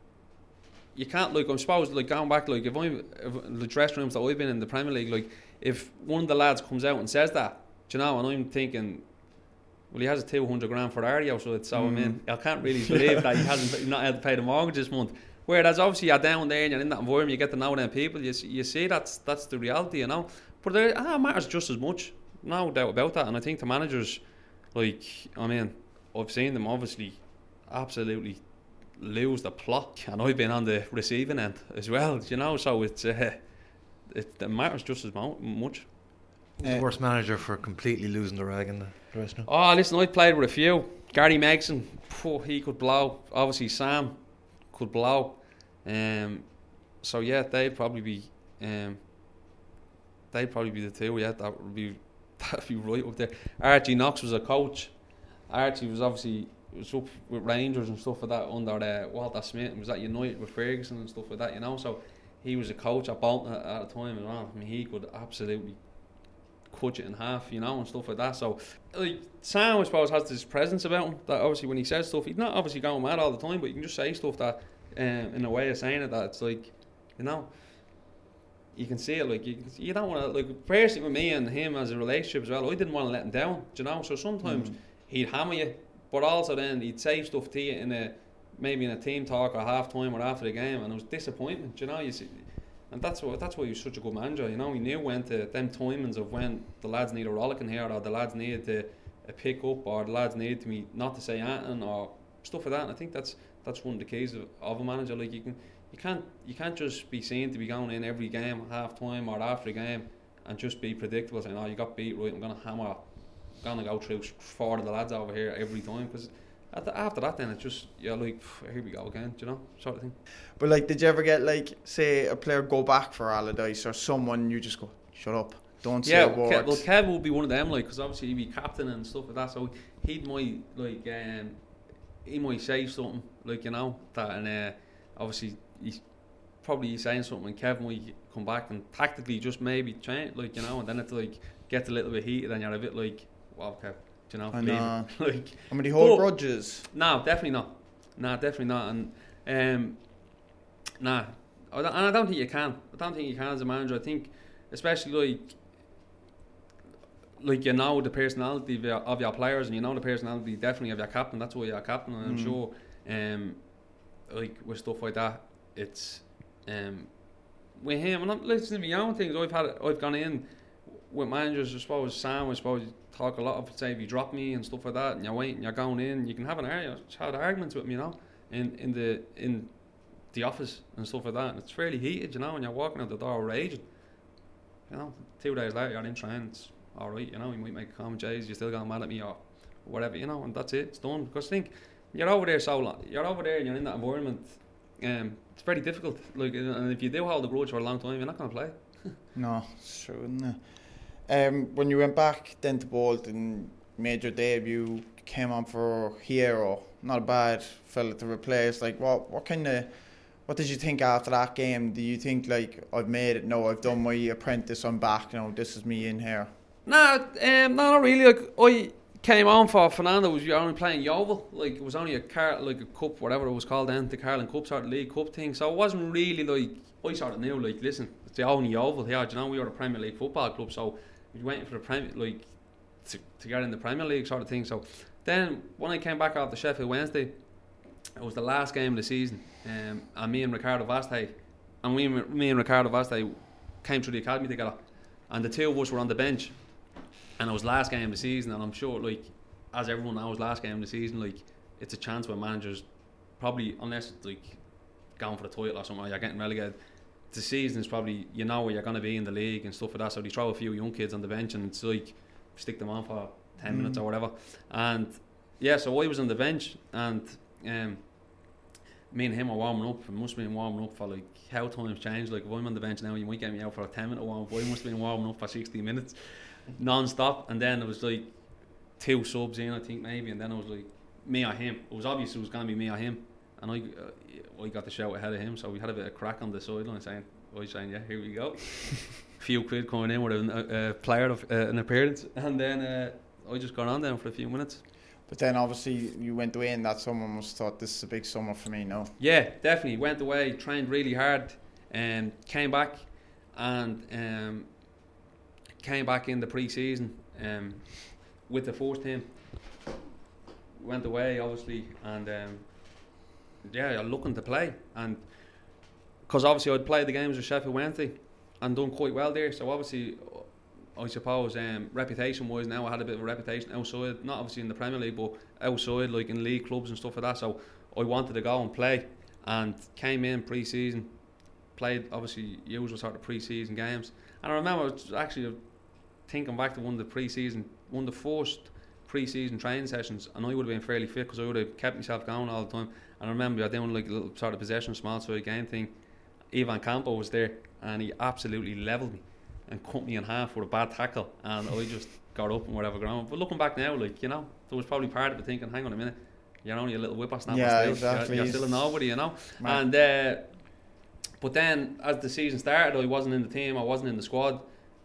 you can't, like, I suppose, like, going back, like, if the dressing rooms that I've been in the Premier League, like, if one of the lads comes out and says that, do you know, and I'm thinking, Well, he has a 200 grand Ferrari outside, so I mean, I can't really believe that he's not able to pay the mortgage this month. Whereas obviously you're down there and you're in that environment, you get to know them people, you see that's the reality, you know. But it matters just as much, no doubt about that. And I think the managers, like, I mean, I've seen them obviously absolutely lose the plot, and I've been on the receiving end as well, you know. So it matters just as much. The worst manager for completely losing the rag in the dressing room? Oh, listen, I played with a few. Gary Megson, he could blow. Obviously, Sam could blow. So yeah, they'd probably be the two. Yeah, that'd be right up there. Archie Knox was a coach. Archie was obviously up with Rangers and stuff like that under Walter Smith, and was at United with Ferguson and stuff like that, you know. So he was a coach at Bolton at the time as well. I mean, he could absolutely cut it in half, you know, and stuff like that. So like, Sam, I suppose, has this presence about him that obviously when he says stuff, he's not obviously going mad all the time, but you can just say stuff that in a way of saying it that it's like, you know, you can see it. Like you don't want to, like, personally with me and him as a relationship as well, I didn't want to let him down, you know. So sometimes he'd hammer you, but also then he'd say stuff to you maybe in a team talk or half time or after the game, and it was disappointment, you know. You see, and that's why he was such a good manager, you know. He knew when to them timings of when the lads need a rollicking here, or the lads needed to a pick up, or the lads needed to me not to say anything or stuff like that. And I think that's one of the keys of a manager. Like you can't just be seen to be going in every game half time or after a game and just be predictable, saying, oh, you got beat, right, I'm gonna go through 4 of the lads over here every time, because after that then it's just, you're like, here we go again, you know, sort of thing. But like, did you ever get, like, say a player go back for Allardyce, or someone you just go, shut up, don't say a word? Well, Kev would be one of them, like, because obviously he'd be captain and stuff like that, so he might say something, like, you know, that, and obviously he's probably saying something, and Kev might come back and tactically just maybe change, like, you know, and then it's like gets a little bit heated and you're a bit like, wow, Kev, you know, like, I mean, he hold grudges. No, definitely not. And I don't think you can. I don't think you can as a manager. I think, especially like you know the personality of your players, and you know the personality definitely of your captain. That's why you're a captain, and I'm sure, like with stuff like that, it's with him. And I'm listening to my own things. I've gone in with managers. I suppose Sam, you talk a lot of, say, if you drop me and stuff like that, and you're waiting, you're going in, you can have arguments with me, you know, in the office and stuff like that, and it's fairly heated, you know, and you're walking out the door raging, you know. 2 days later you're in training, it's alright, you know. You might make a comment, Jays, you're still going mad at me or whatever, you know, and that's it, it's done. Because I think you're over there so long, you're over there and you're in that environment, it's very difficult, like, and if you do hold the grudge for a long time, you're not going to play. No, it's true, isn't it? When you went back then to Bolton, made your debut, came on for Hero, not a bad fella to replace. Like, what did you think after that game? Do you think, like, I've made it? No, I've done my apprentice, I'm back. You know, this is me in here. No, not really. Like, I came on for Fernando. You're only playing Yeovil. Like, it was only a cup, whatever it was called then, the Carling Cup, sort of League Cup thing. So it wasn't really like, I sort of knew, like, listen, it's the only Yeovil here. You know, we were a Premier League football club, so we were waiting for the Premier, like, to get in the Premier League sort of thing. So then when I came back after Sheffield Wednesday, it was the last game of the season, and me and Ricardo Vastey came through the academy together, and the two of us were on the bench, and it was last game of the season. And I'm sure, like, as everyone knows, last game of the season, like, it's a chance where managers probably, unless it's like going for the title or something, or you're getting relegated, the season is probably, you know, where you're going to be in the league and stuff like that, so they throw a few young kids on the bench and it's like stick them on for 10 minutes or whatever. And yeah, so I was on the bench, and me and him were warming up. It must have been warming up for, like, how times change. Like, if I'm on the bench now, you might get me out for a 10-minute warm up. I must have been warming up for 60 minutes non-stop, and then it was like 2 subs in, I think, maybe, and then it was like me or him. It was obvious it was going to be me or him, and I got the shout ahead of him, so we had a bit of crack on the sideline saying, yeah, here we go. Few quid coming in with a player of an appearance, and then I just got on there for a few minutes. But then obviously you went away, and that summer must have thought, this is a big summer for me now. Yeah, definitely. Went away, trained really hard, and came back in the pre-season with the first team, went away obviously, and you're looking to play, and because obviously I'd played the games with Sheffield Wednesday and done quite well there, so obviously I suppose reputation wise now I had a bit of a reputation outside, not obviously in the Premier League but outside, like in league clubs and stuff like that, so I wanted to go and play, and came in pre-season, played obviously usual sort of pre-season games, and I remember actually thinking back to one of the first pre-season training sessions, and I would have been fairly fit because I would have kept myself going all the time, and I remember doing like a little sort of possession small side game thing. Ivan Campo was there and he absolutely levelled me and cut me in half with a bad tackle, and I just got up and whatever ground. But looking back now, like, you know, there was probably part of it thinking, hang on a minute, you're only a little whippersnapper, exactly. You're still a nobody, you know. And but then as the season started, I wasn't in the team, I wasn't in the squad.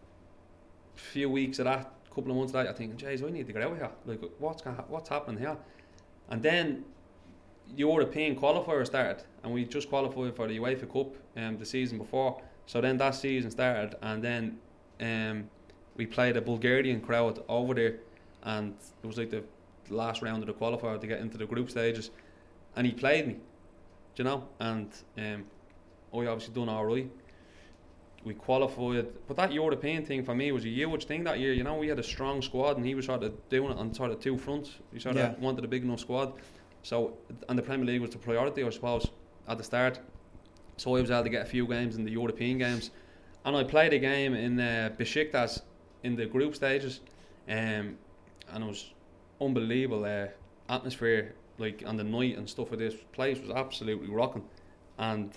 A few weeks of that, couple of months later, I'm thinking, jeez, I need to get out of here, like what's happening here? And then the European qualifier started, and we just qualified for the UEFA Cup the season before. So then that season started, and then we played a Bulgarian crowd over there, and it was like the last round of the qualifier to get into the group stages, and he played me, you know, and I obviously done alright. We qualified, but that European thing for me was a huge thing that year. You know, we had a strong squad, and he was sort of doing it on sort of two fronts. He sort of wanted a big enough squad. So, and the Premier League was the priority, I suppose, at the start. So I was able to get a few games in the European games, and I played a game in Besiktas in the group stages, and it was unbelievable atmosphere, like on the night and stuff like this. The place was absolutely rocking, and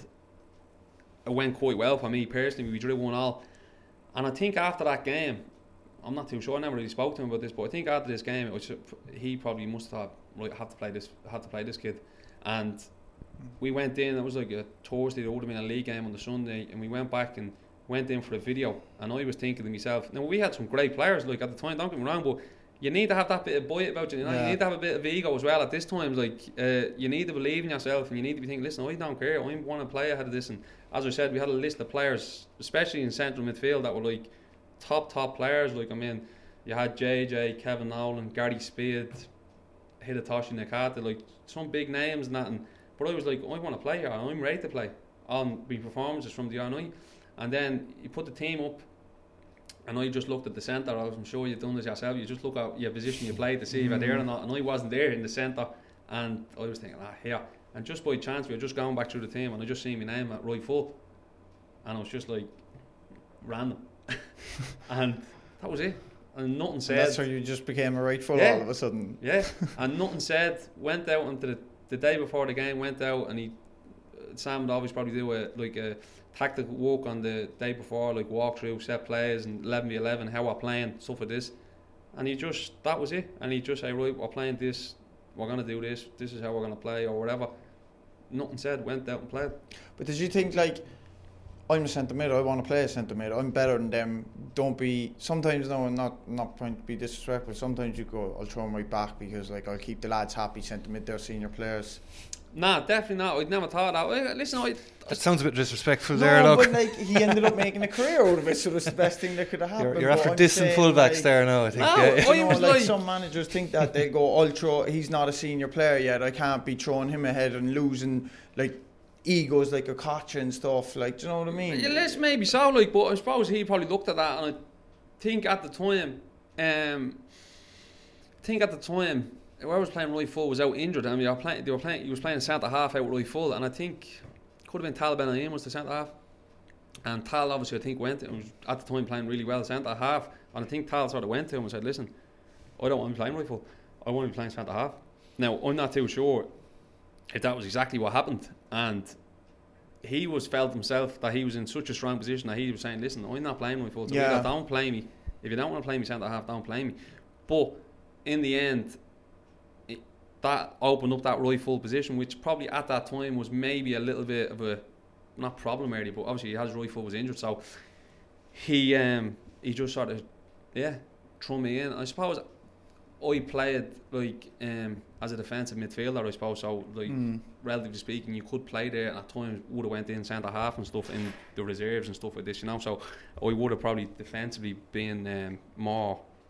it went quite well for me personally. We drew 1-1, and I think after that game, I'm not too sure, I never really spoke to him about this, but I think after this game, he probably must have thought, right, I have to play this kid. And we went in, it was like a Thursday, there would have been a league game on the Sunday, and we went back and went in for a video, and I was thinking to myself, now we had some great players, like at the time, don't get me wrong, but you need to have that bit of bite about you, you know, you need to have a bit of ego as well at this time, like you need to believe in yourself, and you need to be thinking, listen, I don't care, I want to play ahead of this. And as I said, we had a list of players, especially in central midfield, that were like top players. Like, I mean, you had JJ, Kevin Nolan, Gary Speed, Hidetoshi Nakata, like some big names and that. But I was like, I want to play here, I'm ready to play on my performances from the RNI. And then you put the team up, and I just looked at the centre. I'm sure you've done this yourself. You just look at your position you played to see if you're there or not. And I wasn't there in the centre, and I was thinking, here. And just by chance, we were just going back through the team, and I just seen my name at right full, and I was just like, random. And that was it, and nothing said. And that's how you just became a right full all of a sudden. Yeah, and nothing said. Went out into the day before the game. Went out, and Sam would always probably do a tactical walk on the day before, like walk through set plays and 11v11, how we're playing, stuff like this. And that was it. And he just say, right, we're playing this, we're gonna do this. This is how we're gonna play, or whatever. Nothing said. Went out and played. But did you think, like, I'm a centre mid, I want to play a centre mid, I'm better than them, don't be, sometimes, no, I'm not trying to be disrespectful, sometimes you go, I'll throw them right back because, like, I'll keep the lads happy, centre mid, they're senior players? Nah, definitely not. I'd never thought that. Listen, that sounds a bit disrespectful there, look. But like, he ended up making a career out of it, so it's the best thing that could have happened. You're after dissing fullbacks there now, I think. I was like, some managers think that, they go, he's not a senior player yet, I can't be throwing him ahead and losing, like, egos like a Kocha and stuff, like, do you know what I mean? Yeah, let's maybe so, like, but I suppose he probably looked at that, and I think at the time, whoever was playing right full was out injured, and he was playing centre half out right full, and I think could have been Tal Ben-Aim was the centre half, and Tal obviously I think went and was at the time playing really well centre half, and I think Tal sort of went to him and said, listen, I don't want to be playing right full, I want to be playing centre half. Now I'm not too sure if that was exactly what happened, and he felt himself that he was in such a strong position that he was saying, listen, I'm not playing right full, so don't play me. If you don't want to play me centre half, don't play me. But in the end, that opened up that right full position, which probably at that time was maybe a little bit of a, not problem area, but obviously his right full was injured, so he just sort of threw me in. I suppose I played like as a defensive midfielder, I suppose, so like relatively speaking, you could play there, and at times would have went in centre half and stuff in the reserves and stuff like this, you know. So I would have probably defensively been more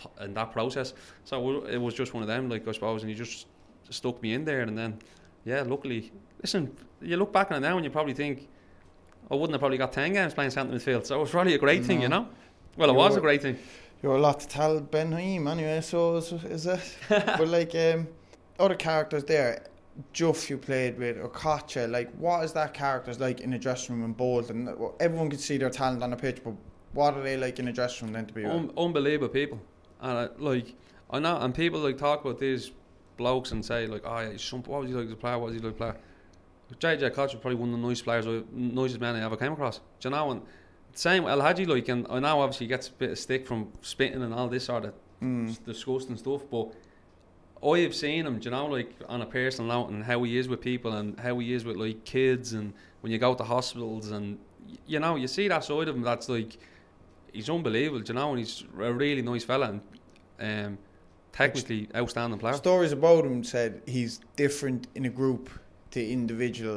in that process. So it was just one of them, like, I suppose, and he just stuck me in there. And then, yeah, luckily, listen, you look back on it now and you probably think, I wouldn't have probably got 10 games playing centre midfield. So it was probably a great thing, you know. Well, it was a great thing. You're a lot to tell Ben Haim anyway, so is it? But like other characters there, Juff you played with, or Kocha, like what is that characters like in a dressing room in Bolton? Everyone can see their talent on the pitch, but what are they like in a dressing room then to be unbelievable people. And I know, and people like talk about these blokes and say like, oh yeah, what was he like as a player, what was he like as a player? JJ Koch was probably one of the nicest men I ever came across. Do you know? And same El Hadji, like, and I know obviously he gets a bit of stick from spitting and all this sort of disgusting stuff, but I have seen him, do you know, like on a personal note, and how he is with people and how he is with like kids, and when you go to hospitals, and you know, you see that side of him that's like, he's unbelievable, do you know, and he's a really nice fella, and technically outstanding player. Stories about him said he's different in a group to individual.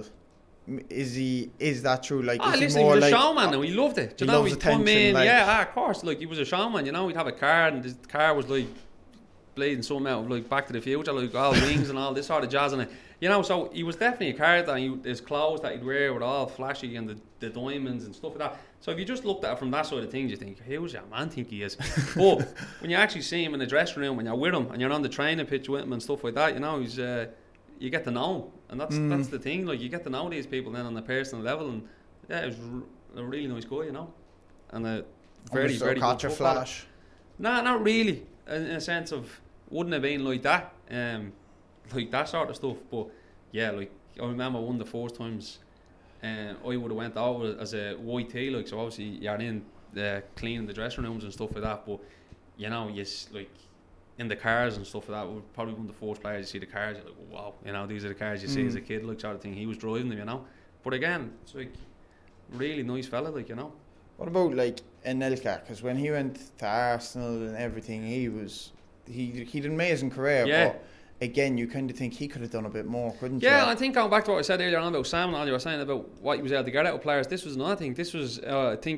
Is that true? Like, listen, he was a showman now. He loved it. Do you know, he'd come in, like, of course. Like, he was a showman. You know, he'd have a car, and the car was like bleeding something out of like Back to the Future, like all wings and all this sort of jazz in it. You know, so he was definitely a character. And his clothes that he'd wear were all flashy and the diamonds and stuff like that. So if you just looked at it from that side of things, you think, who's that man think he is? But when you actually see him in the dressing room, when you're with him and you're on the training pitch with him and stuff like that, you know, he's you get to know him. And that's the thing, like, you get to know these people then on a personal level, and yeah, he was a really nice guy, you know, and a very good flash. Nah, not really, in a sense of, wouldn't have been like that sort of stuff. But yeah, like, I remember one of the first times I would have went over as a YT, like, so obviously you're in cleaning the dressing rooms and stuff like that, but you know, like in the cars and stuff like that, we're probably one of the first players you see the cars, you're like, wow, you know, these are the cars you see as a kid, like, sort of thing. He was driving them, you know. But again, it's like really nice fella, like, you know. What about like Anelka? Because when he went to Arsenal and everything, he had an amazing career. Yeah. But again, you kind of think he could have done a bit more, couldn't you? Yeah, I think going back to what I said earlier on about Sam and all you were saying about what he was able to get out of players, this was another thing. This was, I think,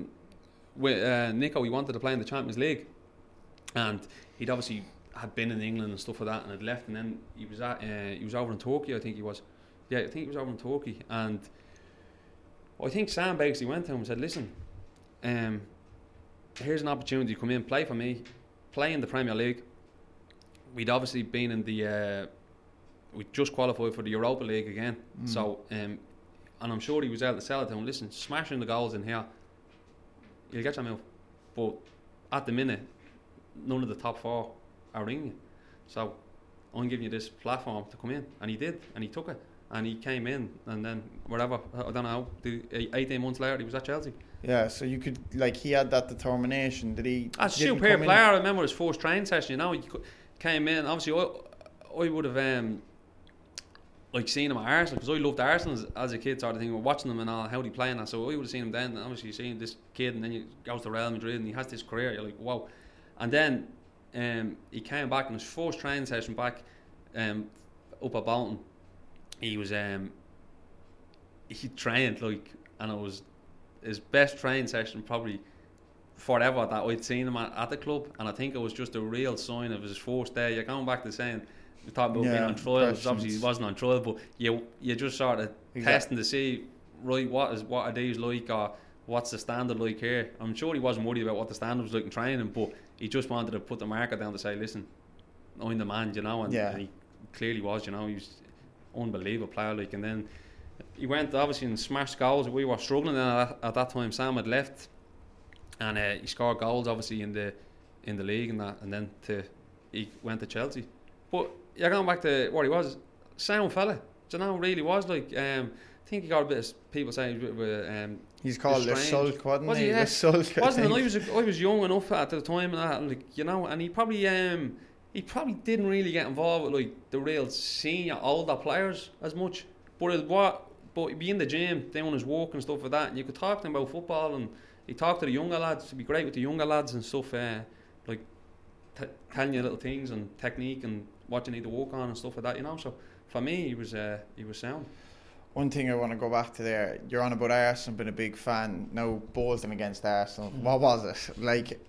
with Nico, he wanted to play in the Champions League, and he'd obviously had been in England and stuff like that, and had left, and then he was over in Turkey, I think he was. Yeah, I think he was over in Turkey, and I think Sam basically went to him and said, listen, here's an opportunity to come in, play for me, play in the Premier League. We'd obviously been in the we just qualified for the Europa League again, so and I'm sure he was able to sell it to him, listen, smashing the goals in here, you'll get your move, but at the minute none of the top four are ringing you, so I'm giving you this platform to come in. And he did, and he took it, and he came in, and then whatever, I don't know, 18 months later he was at Chelsea. Yeah, so you could, like, he had that determination. Did he? As a superb player, I remember his first training session, you know, he came in, obviously I would have like seen him at Arsenal, because I loved Arsenal as a kid, sort of thing, watching them and all, how they play and that, so I would have seen him then, and obviously you see this kid, and then he goes to Real Madrid and he has this career, you're like, wow. And then he came back in his first training session back up at Bolton. He was he trained, like, and it was his best training session probably forever that I'd seen him at the club, and I think it was just a real sign of his first day. You're going back to saying, we talked about being on trial, obviously he wasn't on trial, but you just sort of testing to see, right, what are these like, or what's the standard like here. I'm sure he wasn't worried about what the standard was like in training, but he just wanted to put the marker down to say, listen, I'm the man, you know, and he clearly was, you know. He was an unbelievable player, like, and then he went obviously and smashed goals. We were struggling at that time. Sam had left, and he scored goals obviously in the league and that, and then he went to Chelsea. But you're going back to what he was, sound fella, do you know, really was, like, I think he got a bit of people saying he's called the sulk, wasn't he? Yeah. The sulk, wasn't it? I was young enough at the time, and that, like, you know, and he probably didn't really get involved with like the real senior older players as much, but he'd be in the gym doing his work and stuff like that, and you could talk to him about football, and he talked to the younger lads. He'd be great with the younger lads and stuff, like telling you little things and technique and what you need to work on and stuff like that, you know. So for me, he was sound. One thing I want to go back to there, you're on about Arsenal, been a big fan. Now Bolton against Arsenal, what was it like?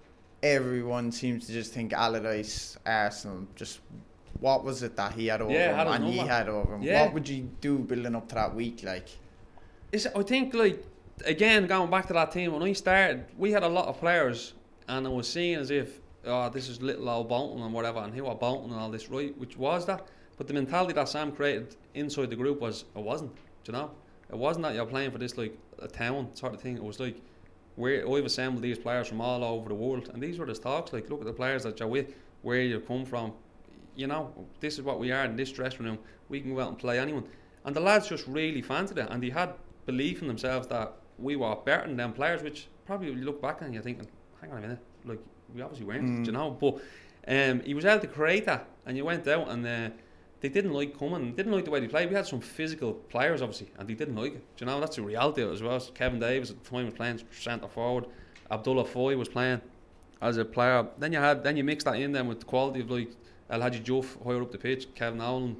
everyone seems to just think Allardyce, Arsenal. Just what was it that he had over him and he had over him? Yeah. What would you do building up to that week? Like, I think, like, again, going back to that team, when I started, we had a lot of players, and it was seen as if, this is little old Bolton and whatever, and who are Bolton and all this, right? Which was that. But the mentality that Sam created inside the group was, it wasn't, do you know? It wasn't that you're playing for this, like, a town sort of thing. It was like, I've assembled these players from all over the world, and these were the talks, like, look at the players that you're with, where you come from, you know, this is what we are in this dressing room, we can go out and play anyone. And the lads just really fancied it, and they had belief in themselves that we were better than them players, which probably when you look back and you're thinking, hang on a minute, like, we obviously weren't, you know, but he was able to create that, and you went out and they didn't like coming, didn't like the way they played. We had some physical players, obviously, and they didn't like it. Do you know, that's the reality of it as well. Kevin Davis at the time was playing centre forward. Abdullah Foy was playing as a player. Then you mix that in then with the quality of, like, El Hadji Diouf higher up the pitch, Kevin Nolan,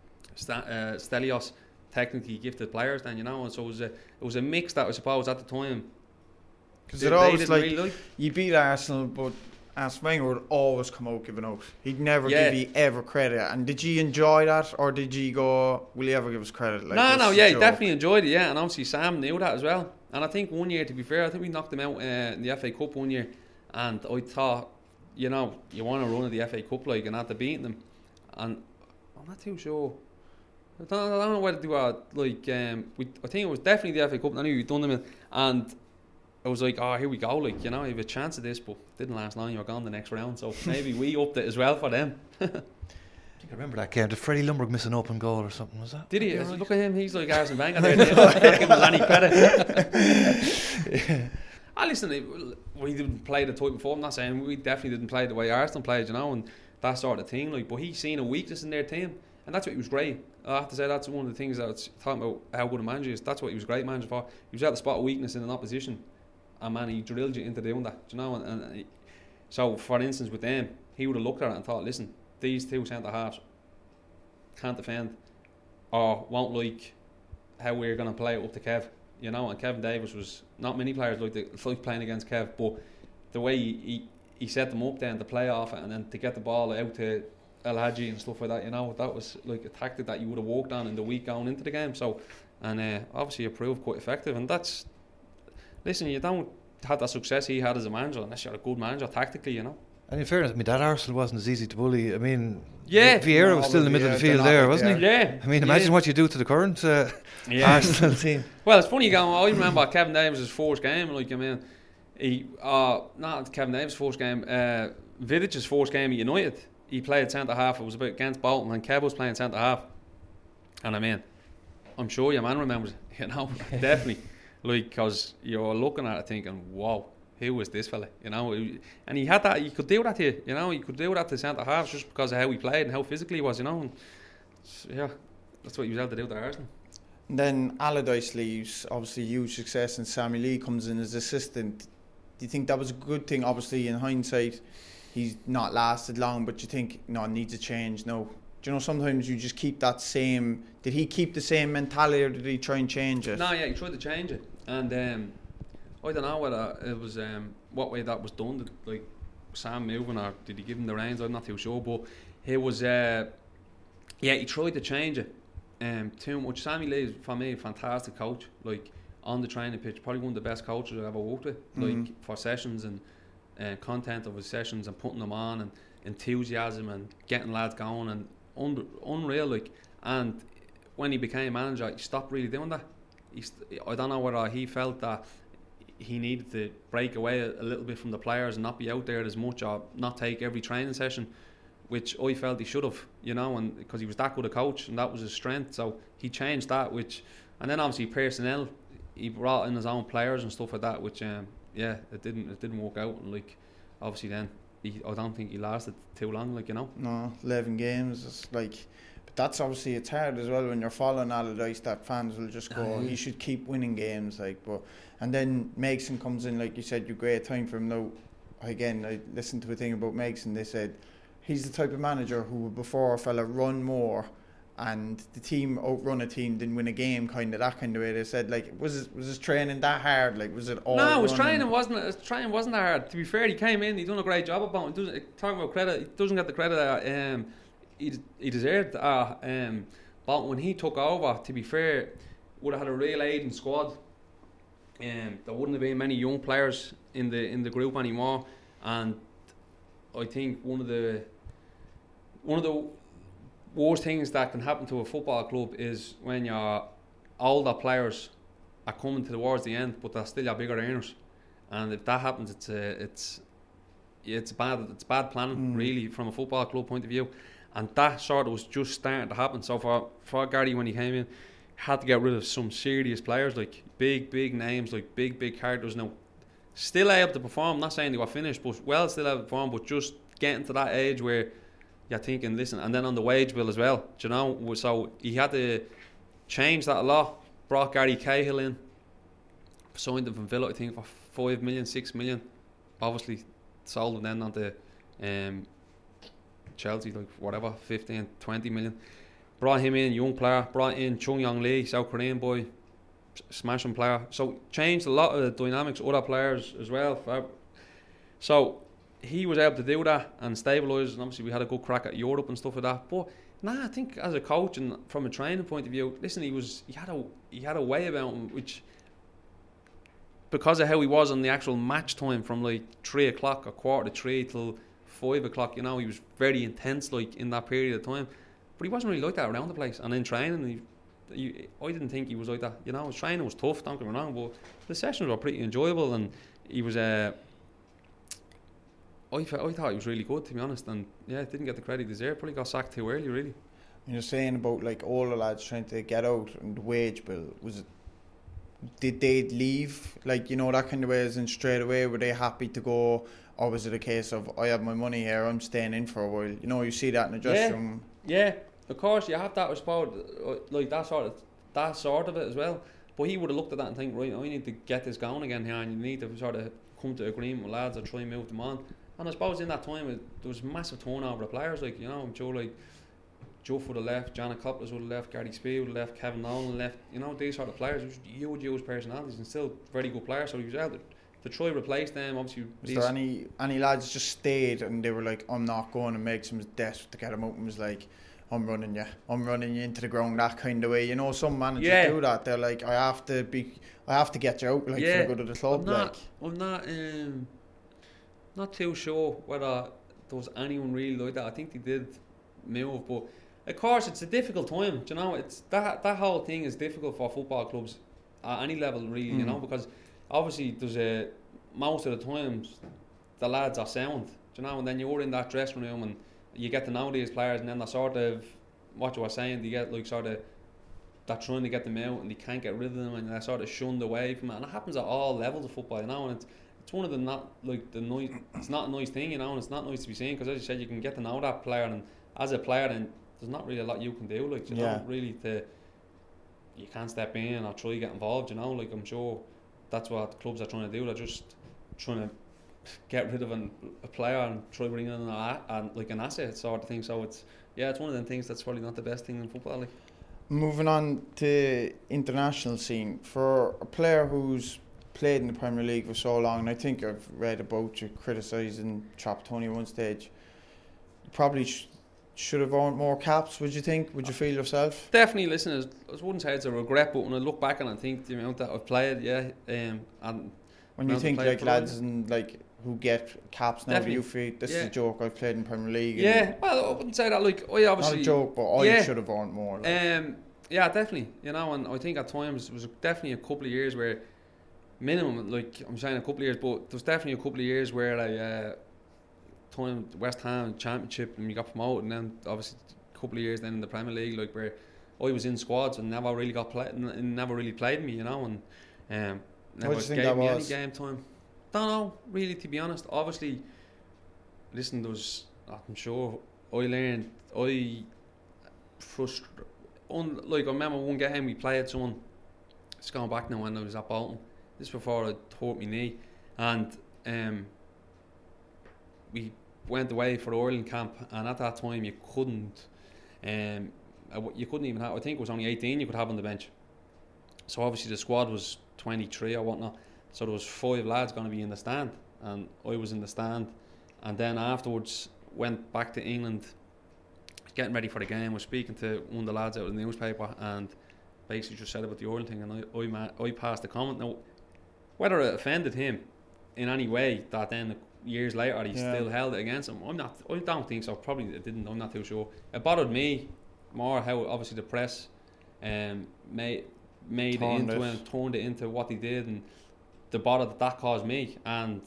Stelios, technically gifted players. Then, you know, and so it was a mix that I suppose at the time. Because it always like you beat Arsenal, but Arsene Wenger would always come out giving out. He'd never give you ever credit. And did you enjoy that, or did you go, will you ever give us credit? Like, no, he definitely enjoyed it, yeah. And obviously Sam knew that as well. And I think one year, to be fair, I think we knocked them out in the FA Cup one year. And I thought, you know, you want to run at the FA Cup, like, and after beating them. And I'm not too sure. I don't know whether they were, like, I think it was definitely the FA Cup. I knew we'd done them in. And I was like, oh, here we go, like, you know, you have a chance of this, but it didn't last long. You were gone the next round, so maybe we upped it as well for them. I think I remember that game. Did Freddie Lumberg miss an open goal or something? Was that? Did he? Look at him. He's like Arsene Wenger there. Not give him any credit. Listen, we didn't play the type before. I'm not saying we definitely didn't play the way Arsenal played, you know, and that sort of thing. Like, but he's seen a weakness in their team, and that's what he was great. I have to say that's one of the things that I was talking about how good a manager is. That's what he was great manager for. He was able to spot a weakness in an opposition. And man, he drilled you into doing that, you know. And so, for instance, with them, he would have looked at it and thought, listen, these two centre halves can't defend, or won't like how we're going to play it up to Kev, you know. And Kevin Davis was, not many players like playing against Kev, but the way he set them up then to play off it, and then to get the ball out to El Hadji and stuff like that, you know, that was like a tactic that you would have worked on in the week going into the game. So, and obviously it proved quite effective, and that's. Listen, you don't have that success he had as a manager unless you're a good manager tactically, you know. And in fairness, I mean, that Arsenal wasn't as easy to bully. I mean, yeah, Vieira was still in the middle of the field there, wasn't he? Yeah. I mean, imagine what you do to the current Arsenal team. Well, it's funny going. I remember Kevin Davis' first game. Like, I mean, not Kevin Davis' first game. Vidic's first game at United. He played centre half. It was about against Bolton, and Kev was playing centre half. And I mean, I'm sure your man remembers it, you know, definitely. Like, because you're looking at it thinking, wow, who is this fella, you know? And he had that, he could do that to you, you know? He could do that to centre halves just because of how he played and how physically he was, you know? And yeah, that's what he was able to do to Arsenal. And then Allardyce leaves, obviously huge success, and Sammy Lee comes in as assistant. Do you think that was a good thing? Obviously, in hindsight, he's not lasted long, but you think, no, it needs a change, no? Do you know, sometimes you just keep that same... Did he keep the same mentality, or did he try and change it? No, yeah, he tried to change it. And I don't know whether it was... what way that was done. Did, like, Sam moving, or did he give him the reins? I'm not too sure. But it was... yeah, he tried to change it too much. Sammy Lee is, for me, a fantastic coach. Like, on the training pitch, probably one of the best coaches I've ever worked with. Like, for sessions and content of his sessions and putting them on and enthusiasm and getting lads going and unreal, like. And when he became manager, he stopped really doing that. I don't know whether he felt that he needed to break away a little bit from the players and not be out there as much, or not take every training session, which I felt he should have, you know, and because he was that good a coach and that was his strength. So he changed that, and then obviously personnel, he brought in his own players and stuff like that, which yeah, it didn't work out, and like obviously then I don't think he lasted too long, like, you know. No, 11 games, it's like, but that's obviously, it's hard as well when you're following Allardyce, that fans will just go, he should keep winning games, like. But and then Megson comes in, like you said, you great time for him now. Again, I listened to a thing about Megson. They said he's the type of manager who would, before a fella, run more and the team outrun a team, didn't win a game, kind of that kind of way. They said, like, was his training that hard? Like, was it all? No, his running? training wasn't that hard. To be fair, he came in, he done a great job about it. Talking about credit, he doesn't get the credit that he deserved. But when he took over, to be fair, would have had a real aiding squad. There wouldn't have been many young players in the group anymore, and I think one of the worst things that can happen to a football club is when your older players are coming towards the end, but they're still your bigger earners, and if that happens, it's bad planning really from a football club point of view, and that sort of was just starting to happen. So for Gary, when he came in, had to get rid of some serious players, like big names, like big characters. Now, still able to perform. Not saying they were finished, but still able to perform. But just getting to that age where you're thinking, listen, and then on the wage bill as well, do you know. So he had to change that a lot. Brought Gary Cahill in, signed him from Villa, I think, for 5 million, 6 million. Obviously, sold him then onto Chelsea, like whatever, 15, 20 million. Brought him in, young player. Brought in Chung Yong Lee, South Korean boy, smashing player. So changed a lot of the dynamics, other players as well. So he was able to do that and stabilise, and obviously we had a good crack at Europe and stuff like that. But I think as a coach and from a training point of view, listen, he had a way about him, which, because of how he was on the actual match time, from like 3 o'clock or 2:45 till 5 o'clock, you know, he was very intense like in that period of time. But he wasn't really like that around the place. And in training, I didn't think he was like that. You know, his training was tough, don't get me wrong, but the sessions were pretty enjoyable, and he was I thought he was really good, to be honest, and didn't get the credit he deserved. Probably got sacked too early, really. You're saying about like older lads trying to get out and the wage bill, did they leave, like, you know, that kind of way, as in straight away? Were they happy to go, or was it a case of, I have my money here, I'm staying in for a while? You know, you see that in the dressing room. Yeah, of course you have that, I suppose, like that sort of it as well. But he would have looked at that and think, right, I need to get this going again here, and you need to sort of come to agreement with lads or try and move them on. And I suppose in that time there was massive turnover of players, like, you know, I'm sure like Joe would have left, Janet Copples would have left, Gary Speed would have left, Kevin Nolan left, you know, these sort of players, huge personalities and still very good players. So he was able to try to replace them. Obviously, was there any lads just stayed and they were like, I'm not going, and make some desperate to get him out, and was like, I'm running you into the ground, that kind of way. You know, some managers do that. They're like, I have to get you out, like, for the good of the club. I'm not too sure whether there was anyone really like that. I think they did move, but of course it's a difficult time. Do you know, it's that whole thing is difficult for football clubs at any level, really. You know, because obviously there's most of the times the lads are sound. Do you know, and then you're in that dressing room and you get to know these players, and then they're sort of, what you were saying, they get like sort of, they're trying to get them out and they can't get rid of them, and they're sort of shunned away from it. And it happens at all levels of football, you know, and it's one of the not like the noise. It's not a nice thing, you know, and it's not nice to be seen, because as you said, you can get to know that player, and as a player, then there's not really a lot you can do, like, you know, really you can't step in or try to get involved, you know, like, I'm sure that's what clubs are trying to do. They're just trying to get rid of a player and try to bring in like an asset sort of thing. So it's one of them things that's probably not the best thing in football, like. Moving on to international scene, for a player who's played in the Premier League for so long, and I think I've read about you criticising Trapattoni at one stage, you probably should have earned more caps, would you think? Would you feel yourself? Definitely. Listen, I wouldn't say it's a regret, but when I look back and I think the amount that I've played, and when you think like lads and like who get caps now, definitely. You feel this is a joke, I've played in Premier League. Well, I wouldn't say that, like, I obviously, not a joke, but I should have earned more, like. Definitely, you know, and I think at times it was definitely a couple of years where minimum, like, I'm saying a couple of years, but there was definitely a couple of years where time West Ham Championship and we got promoted, and then obviously a couple of years then in the Premier League, like, where I was in squads and never really played me, you know, and never gave me any game time. Don't know, really, to be honest. Obviously, listen, I'm sure I learned, like, I remember one game we played someone, it's going back now, when I was at Bolton, this before I hurt my knee, and we went away for the Ireland camp, and at that time you couldn't you couldn't even have. I think it was only 18 you could have on the bench. So obviously the squad was 23 or whatnot. So there was 5 lads going to be in the stand, and I was in the stand. And then afterwards went back to England, getting ready for the game. Was speaking to one of the lads out of the newspaper, and basically just said about the Ireland thing, and I passed the comment. Now, whether it offended him in any way, that then years later he still held it against him, I don't think so. Probably it didn't. I'm not too sure. It bothered me more how obviously the press made it into and turned it into what they did, and the bother that caused me, and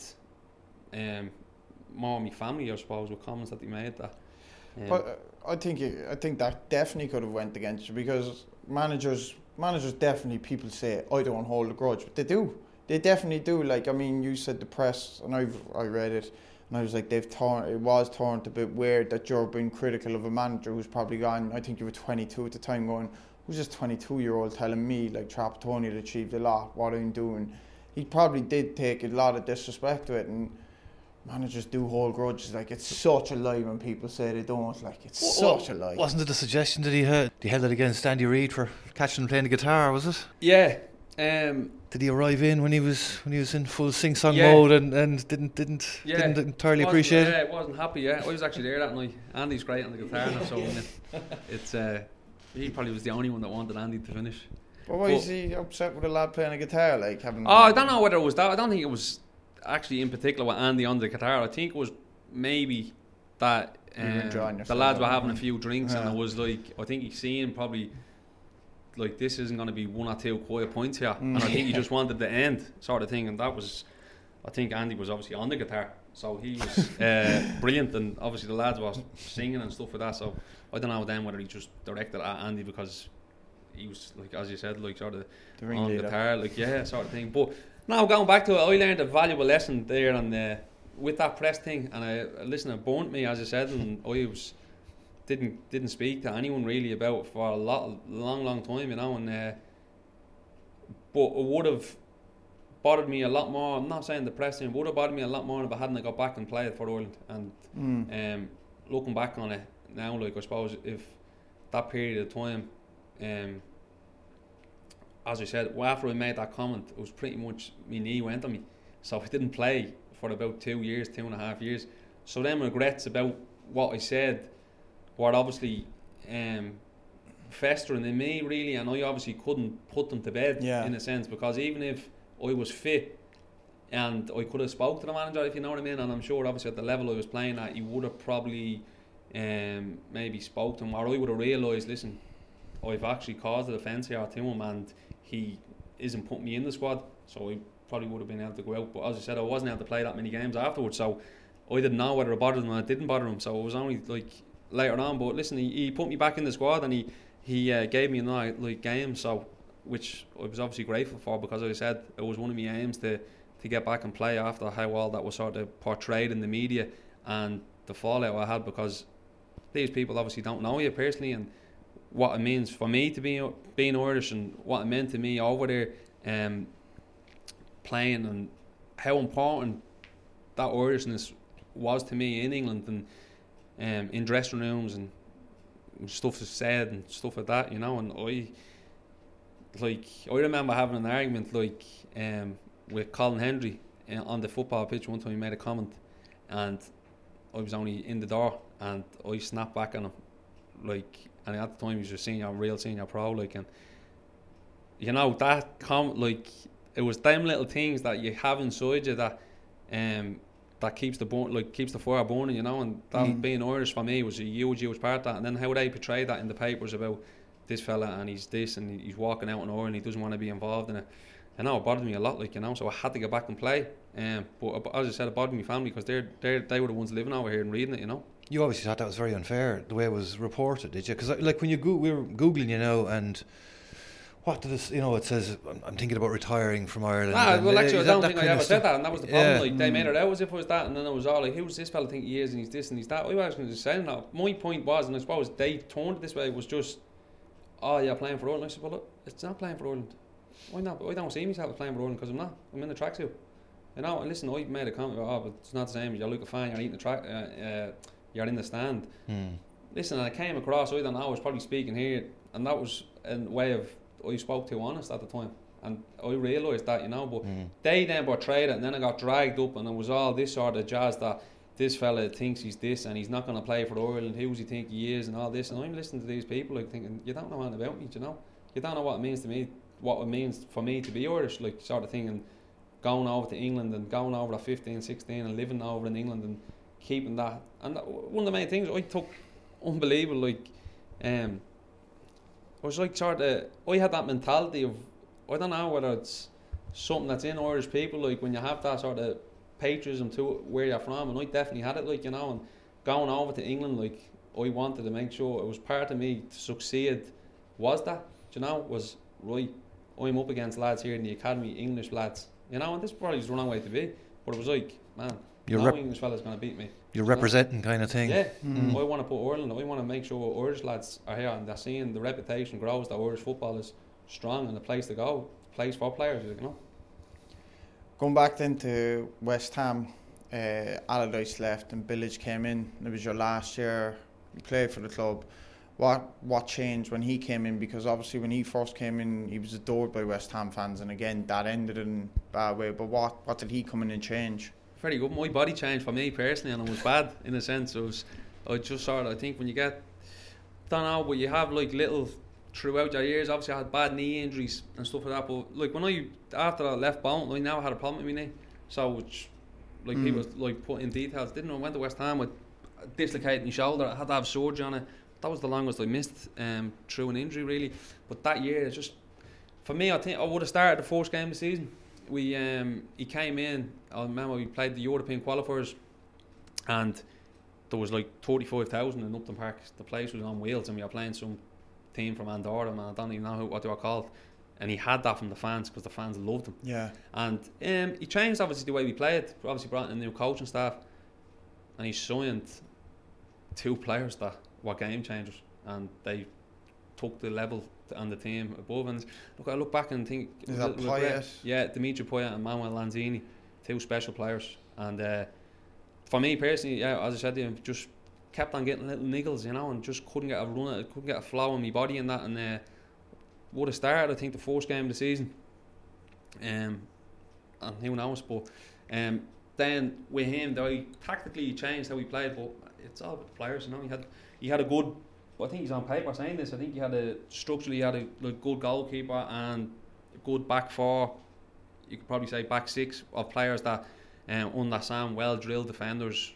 more my family, I suppose, with comments that they made. That but I think that definitely could have went against you, because managers definitely, people say I don't hold a grudge, but they definitely do. Like, I mean, you said the press, and I read it, and I was like, it was turned a bit weird that you're being critical of a manager who's probably gone, I think you were 22 at the time, going, who's this 22-year-old telling me, like, Trapattoni had achieved a lot, what I'm doing. He probably did take a lot of disrespect to it, and managers do hold grudges. Like, it's such a lie when people say they don't. Like, it's such a lie. Wasn't it a suggestion that he held it against Andy Reid for catching him playing the guitar, was it? Yeah. Did he arrive in when he was in full sing-song mode and didn't entirely appreciate it? Yeah, wasn't happy. Yeah, I was actually there that night. Andy's great on the guitar now, so it's he probably was the only one that wanted Andy to finish. But why is he upset with a lad playing a guitar? Like, having? Oh, I don't know whether it was that. I don't think it was actually in particular with Andy on the guitar. I think it was maybe that the lads were having a few drinks, and it was like, I think he's seeing probably like, this isn't going to be 1 or 2 quiet points here, and I think he just wanted the end sort of thing, and that was, I think Andy was obviously on the guitar, so he was brilliant, and obviously the lads were singing and stuff like that. So I don't know then whether he just directed at Andy because he was, like, as you said, like, sort of on the guitar, like, yeah, sort of thing. But now going back to it, I learned a valuable lesson there, and with that press thing, and it burnt me, as I said, and I was didn't speak to anyone really about it for a long time, you know, and but it would have bothered me a lot more. I'm not saying the press thing, it would have bothered me a lot more if I hadn't got back and played for Ireland. And looking back on it now, like, I suppose if that period of time, as I said, after I made that comment, it was pretty much my knee went on me, so I didn't play for about 2.5 years. So then regrets about what I said were obviously festering in me, really, and I obviously couldn't put them to bed, in a sense, because even if I was fit and I could have spoke to the manager, if you know what I mean, and I'm sure obviously at the level I was playing at, he would have probably maybe spoke to him, or I would have realised, listen, I've actually caused an offence here to him, and he isn't putting me in the squad, so I probably would have been able to go out. But as I said, I wasn't able to play that many games afterwards, so I didn't know whether it bothered him or it didn't bother him, so it was only like later on. But listen, he put me back in the squad, and he gave me another like game, so which I was obviously grateful for, because as I said, it was one of my aims to get back and play after how all that was sort of portrayed in the media and the fallout I had, because these people obviously don't know you personally and what it means for me to be being Irish, and what it meant to me over there playing, and how important that Irishness was to me in England, and in dressing rooms and stuff is said and stuff like that, you know. And I remember having an argument with Colin Hendry on the football pitch one time. He made a comment, and I was only in the door, and I snapped back on him, and at the time he was a real senior pro, and you know, that it was them little things that you have inside you that keeps the fire burning, you know. And that being Irish for me was a huge part of that. And then how they portrayed that in the papers about this fella, and he's this, and he's walking out in Ireland, and he doesn't want to be involved in it. I know it bothered me a lot, you know. So I had to get back and play. But as I said, it bothered my family, because they were the ones living over here and reading it, you know. You obviously thought that was very unfair the way it was reported, did you? Because when we were googling, you know, and what did this, you know, it says I'm thinking about retiring from Ireland. Well, actually, I don't think I ever said that, and that was the problem. They made it out as if it was that, and then it was all like, who's this fella think he is, and he's this and he's that. I was going to say that. My point was, and I suppose they turned it this way, was just, oh, you're playing for Ireland. I said, well, look, it's not playing for Ireland. Why not? I don't see myself playing for Ireland, because I'm not. I'm in the tracksuit. You know, and listen, I made a comment about, but it's not the same. You're like a fan, you're eating the track, you're in the stand. listen, and I came across, I don't know, I was probably speaking here, and that was a way of, I spoke too honest at the time, and I realised that, you know, but they then portrayed it, and then I got dragged up, and it was all this sort of jazz that this fella thinks he's this, and he's not going to play for Ireland, who does he think he is, and all this, and I'm listening to these people, like, thinking, you don't know anything about me, you know, you don't know what it means to me, what it means for me to be Irish, like, sort of thing, and going over to England, and going over at 15, 16, and living over in England, and keeping that, and one of the main things I took unbelievable, like, I was like sort of, I had that mentality of, I don't know whether it's something that's in Irish people, like when you have that sort of patriotism to where you're from, and I definitely had it, like, you know, and going over to England, like, I wanted to make sure it was part of me to succeed, was that, you know, was right, I'm up against lads here in the academy, English lads, you know, and this probably is the wrong way to be, but it was like, man, no English fella's going to beat me. You're representing kind of thing. Yeah, I want to put Ireland, I want to make sure Irish lads are here and they're seeing the reputation grows that Irish football is strong and a place to go, place for players, you know. Going back then to West Ham, Allardyce left and Bilic came in. It was your last year, you played for the club. What changed when he came in? Because obviously when he first came in, he was adored by West Ham fans, and again that ended in a bad way. But what did he come in and change? Very good. My body changed for me personally, and it was bad in a sense. I just sort of, I think when you get, don't know, but you have like little throughout your years. Obviously I had bad knee injuries and stuff like that, but like when after I left Bolton, I never had a problem with my knee. So which, like people like put in details, didn't know, I went to West Ham with dislocated my shoulder, I had to have surgery on it. That was the longest I missed through an injury really. But that year, it's just, for me, I think I would have started the first game of the season. He came in, I remember we played the European qualifiers, and there was like 35,000 in Upton Park. The place was on wheels, and we were playing some team from Andorra, man, I don't even know what they were called, and he had that from the fans because the fans loved him. Yeah. And he changed obviously the way we played, obviously brought in a new coaching staff, and he signed 2 players that were game changers, and they took the level and the team above. And look, I look back and think, is that Payet? Yeah, Dimitri Payet and Manuel Lanzini, 2 special players. And for me personally, yeah, as I said to him, just kept on getting little niggles, you know, and just couldn't get a run, couldn't get a flow in my body and that. And would have started, I think, the first game of the season. And who knows, but then with him, though, he tactically changed how we played, but it's all about the players, you know. He had a good, I think he's on paper saying this, I think structurally he had a good goalkeeper and a good back 4, you could probably say back 6 of players that under Sam, well drilled defenders,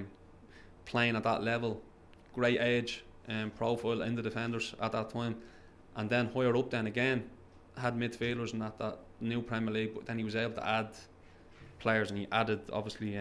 playing at that level, great age profile in the defenders at that time. And then higher up then again had midfielders and that new Premier League, but then he was able to add players, and he added obviously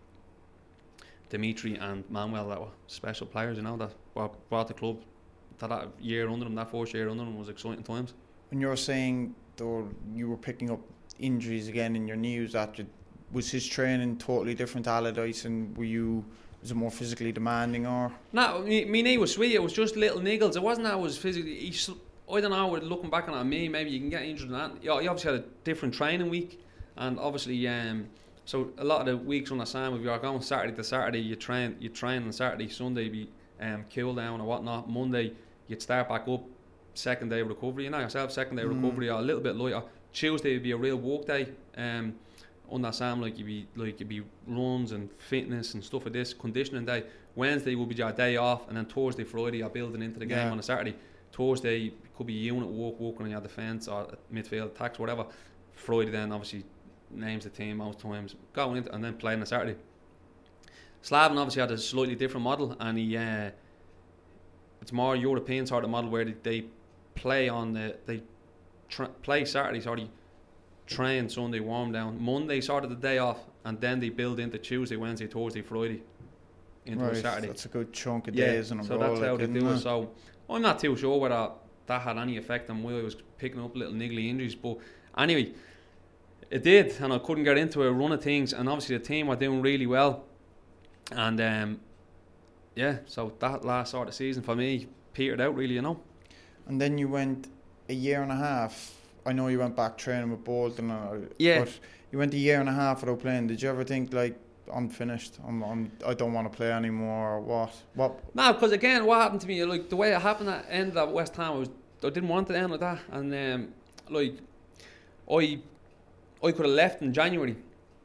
Dimitri and Manuel, that were special players, you know, that brought the club to that year under him. That first year under him was exciting times. When you were saying though you were picking up injuries again in your knees, was his training totally different to Allardyce, and was it more physically demanding or? No, my knee was sweet. It was just little niggles. It wasn't that it was physically. I don't know. Looking back on me, maybe you can get injured in that. He obviously had a different training week, and obviously, so a lot of the weeks on the Sam, if you are going Saturday to Saturday, you train on Saturday, Sunday be cool down or whatnot. Monday you'd start back up. Second day of recovery, you know yourself. Second day of recovery, or a little bit lighter. Tuesday would be a real work day. On that Sam, you'd be runs and fitness and stuff like this, conditioning day. Wednesday will be your day off, and then Thursday, Friday you're building into the game on a Saturday. Thursday could be unit working on your defence or midfield attacks, whatever. Friday then obviously names the team most times, going into and then playing on Saturday. Slaven obviously had a slightly different model, and it's more European sort of model where they play on play Saturday, sorry, train Sunday, warm down, Monday sort of the day off, and then they build into Tuesday, Wednesday, Thursday, Friday into a Saturday. That's a good chunk of days in a row. So that's how they do it. So I'm not too sure whether that had any effect on why I was picking up little niggly injuries, but anyway, it did, and I couldn't get into a run of things, and obviously the team were doing really well, and so that last sort of season for me petered out really, you know. And then you went a year and a half. I know you went back training with Bolton, but you went a year and a half without playing. Did you ever think, like, I'm finished. I don't want to play anymore. What? No, because again, what happened to me, like the way it happened at end at West Ham, I didn't want it to end like that, and like I could have left in January,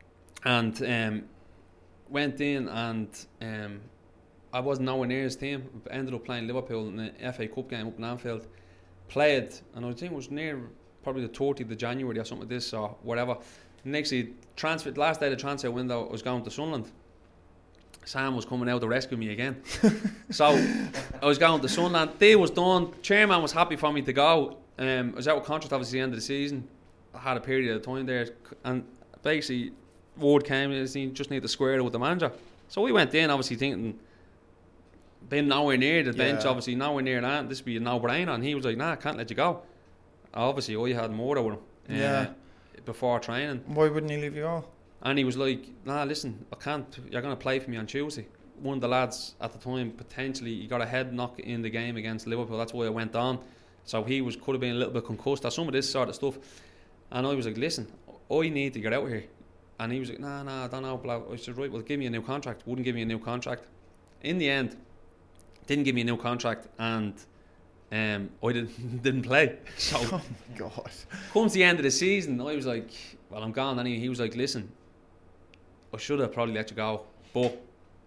and went in, and I wasn't nowhere near his team. Ended up playing Liverpool in the FA Cup game up in Anfield. Played, and I think it was near probably the 30th of January or something like this or whatever. Next day, last day of the transfer window, I was going to Sunderland. Sam was coming out to rescue me again. So I was going to Sunderland. Day was done. Chairman was happy for me to go. I was out of contract obviously at the end of the season. I had a period of time there, and basically word came, you just need to square it with the manager. So we went in obviously thinking, being nowhere near the bench, obviously nowhere near that, this would be a no-brainer, and he was like, nah, I can't let you go. Obviously I had more over him before training. Why wouldn't he leave you go? And he was like, nah, listen, I can't, you're going to play for me on Tuesday. One of the lads at the time, potentially, he got a head knock in the game against Liverpool, that's why I went on. So he could have been a little bit concussed or some of this sort of stuff. And I was like, listen, I need to get out of here. And he was like, nah, I don't know, blah. I said, right, well, give me a new contract. Wouldn't give me a new contract. In the end, didn't give me a new contract, and I didn't play. So, oh my God. Comes the end of the season, I was like, well, I'm gone anyway. He was like, listen, I should have probably let you go, but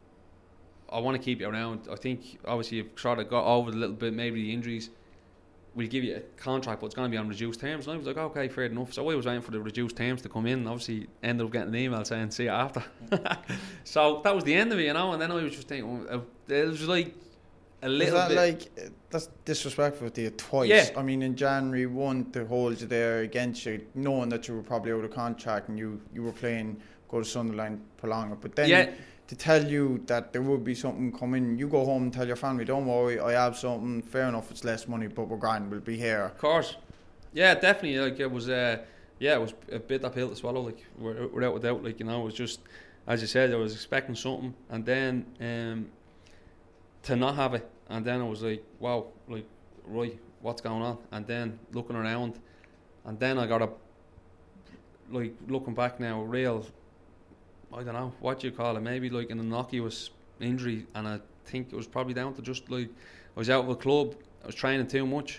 I want to keep you around. I think obviously you've sort of got over a little bit, maybe the injuries. We'll give you a contract, but it's going to be on reduced terms. And I was like, okay, fair enough. So I was waiting for the reduced terms to come in. Obviously, ended up getting an email saying, see you after. So that was the end of it, you know. And then I was just thinking, it was like a little bit. Like, that's disrespectful to you twice. Yeah. I mean, in January 1, to hold you there against you, knowing that you were probably out of contract and you were playing, go to Sunderland, prolong it. But then to tell you that there would be something coming, you go home and tell your family, don't worry, I have something, fair enough, it's less money, but we're grand, we'll be here. Of course. Yeah, definitely. Like, it was it was a bit of pill to swallow, like, without a doubt. Like, you know, it was just, as you said, I was expecting something, and then to not have it, and then I was like, wow, like, right, what's going on? And then looking around, and then I got a, like, looking back now, real, I don't know what you call it, maybe like an innocuous injury, and I think it was probably down to just like I was out of a club, I was training too much,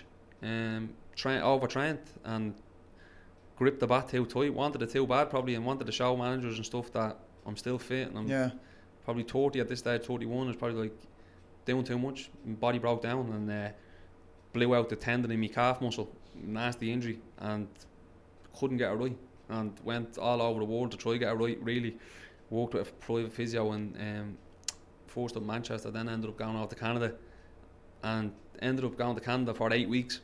overtrained and gripped the bat too tight, wanted it too bad probably, and wanted to show managers and stuff that I'm still fit, and I'm probably 30 at this stage, 31, is probably like doing too much. My body broke down and blew out the tendon in my calf muscle, nasty injury, and couldn't get it right, and went all over the world to try to get it right. Really worked with a private physio and first up Manchester, then ended up going out to Canada, and ended up going to Canada for 8 weeks,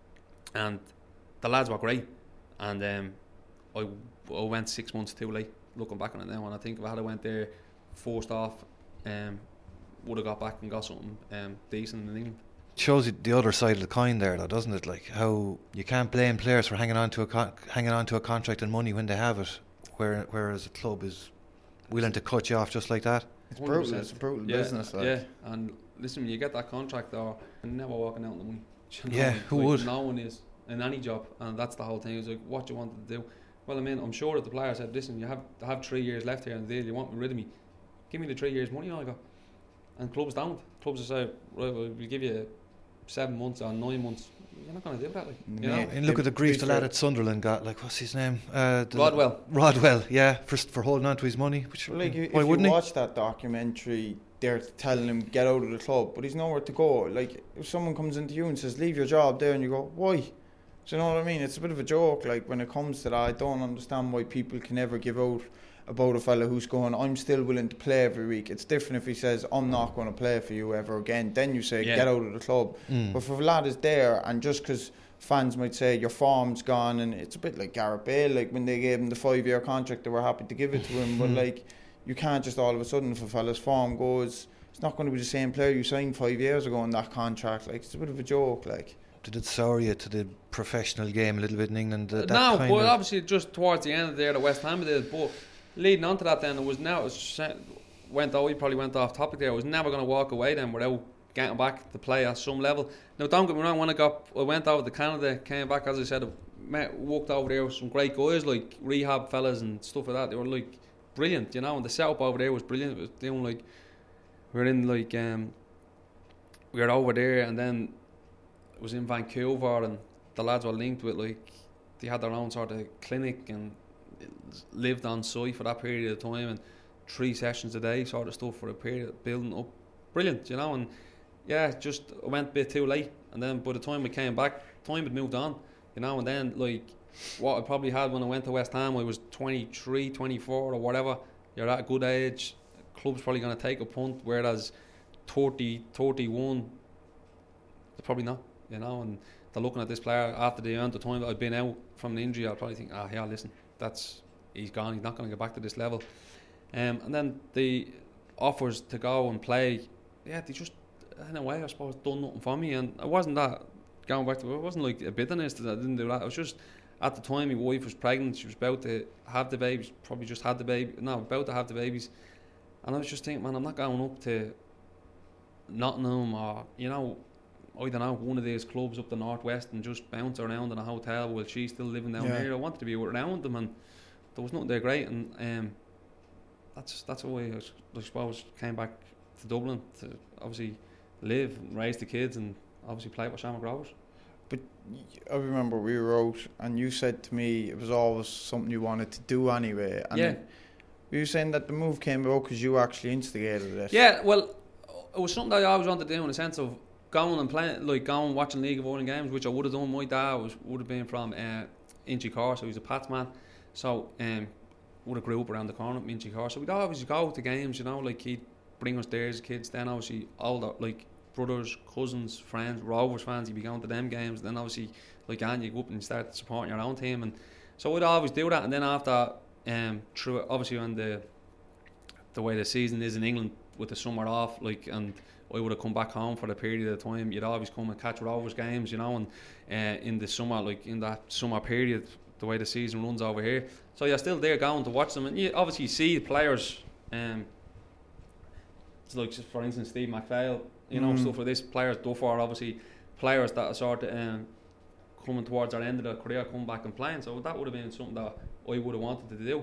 and the lads were great, and I went 6 months too late looking back on it now, and I think if I had went there first off, would have got back and got something decent in England. Shows you the other side of the coin there, though, doesn't it? Like how you can't blame players for hanging on to a contract and money when they have it, whereas a club is willing to cut you off just like that. It's brutal. It's a brutal business. Like. Yeah, and listen, when you get that contract, though, you're never walking out on the money. Yeah, who would? No one is in any job, and that's the whole thing. It's like, what do you want to do? Well, I mean, I'm sure that the player said, listen, you have 3 years left here in the deal. You want rid of me? Give me the 3 years money. I go, and clubs don't. Clubs will say, right, well, we'll give you 7 months or 9 months. You're not going to do that, like, you know? And look at the grief the lad at Sunderland got. Like, what's his name? Rodwell, yeah, for holding on to his money. Which, like, why wouldn't he? Watch that documentary, they're telling him get out of the club, but he's nowhere to go. Like, if someone comes into you and says leave your job there, and you go, why? Do you know what I mean? It's a bit of a joke. Like, when it comes to that, I don't understand why people can ever give out about a fella who's going, I'm still willing to play every week. It's different if he says, I'm not going to play for you ever again. Then you say, get out of the club. But if a lad is there, and just because fans might say your form's gone, and it's a bit like Gareth Bale, like when they gave him the 5-year contract, they were happy to give it to him. But like, you can't just all of a sudden, if a fella's form goes, it's not going to be the same player you signed 5 years ago in that contract. Like, it's a bit of a joke. Like, did it sour you to the professional game a little bit in England? No, but obviously just towards the end of there, the West Ham did. But leading on to that, then we probably went off topic there. I was never going to walk away then without getting back to play at some level. Now, don't get me wrong, when I went over to Canada, came back, as I said, walked over there with some great guys, like rehab fellas and stuff like that. They were like brilliant, you know, and the setup over there was brilliant. It was doing like, we were over there, and then it was in Vancouver, and the lads were linked with, like, they had their own sort of clinic and lived on site for that period of time, and 3 sessions a day sort of stuff for a period, building up. Brilliant, you know, and yeah, just I went a bit too late, and then by the time we came back, time had moved on, you know, and then like what I probably had when I went to West Ham, I was 23, 24 or whatever. You're at a good age, club's probably going to take a punt, whereas 30, 31, they're probably not, you know, and they're looking at this player after the amount of time that I've been out from the injury. I'll probably think, yeah, listen, he's gone, he's not going to get back to this level. And then the offers to go and play, yeah, they just, in a way, I suppose, done nothing for me. And it wasn't that, going back to it, wasn't like a bitterness that I didn't do that. It was just, at the time, my wife was pregnant, she was about to have the babies, probably just had the baby, no, about to have the babies. And I was just thinking, man, I'm not going up to Nottingham or, you know, I don't know, one of these clubs up the northwest and just bounce around in a hotel while she's still living down here. I wanted to be around them, and there was nothing there great. And that's why I suppose came back to Dublin to obviously live and raise the kids and obviously play for Shamrock Rovers. But I remember we were out and you said to me it was always something you wanted to do anyway. And yeah. You were saying that the move came about because you actually instigated it. Yeah, well, it was something that I always wanted to do, in the sense of going and playing, like going watching League of Ireland games, which I would have done. My dad would have been from Inchicore, so he was a Pats man. So would have grew up around the corner from Inchicore. So we'd always go to games, you know, like he'd bring us there as kids. Then obviously all the like brothers, cousins, friends, Rovers fans, you'd be going to them games. Then obviously like you go up and you start supporting your own team, and so we'd always do that. And then after through obviously when the way the season is in England with the summer off, like, and I would have come back home for the period of time, you'd always come and catch Rovers games, you know, and in the summer, like in that summer period, the way the season runs over here, so you're still there going to watch them, and you obviously see players, it's like, for instance, Steve McPhail, you know, stuff like this, players Dufford, obviously players that are sort of coming towards our end of their career, come back and playing, so that would have been something that I would have wanted to do,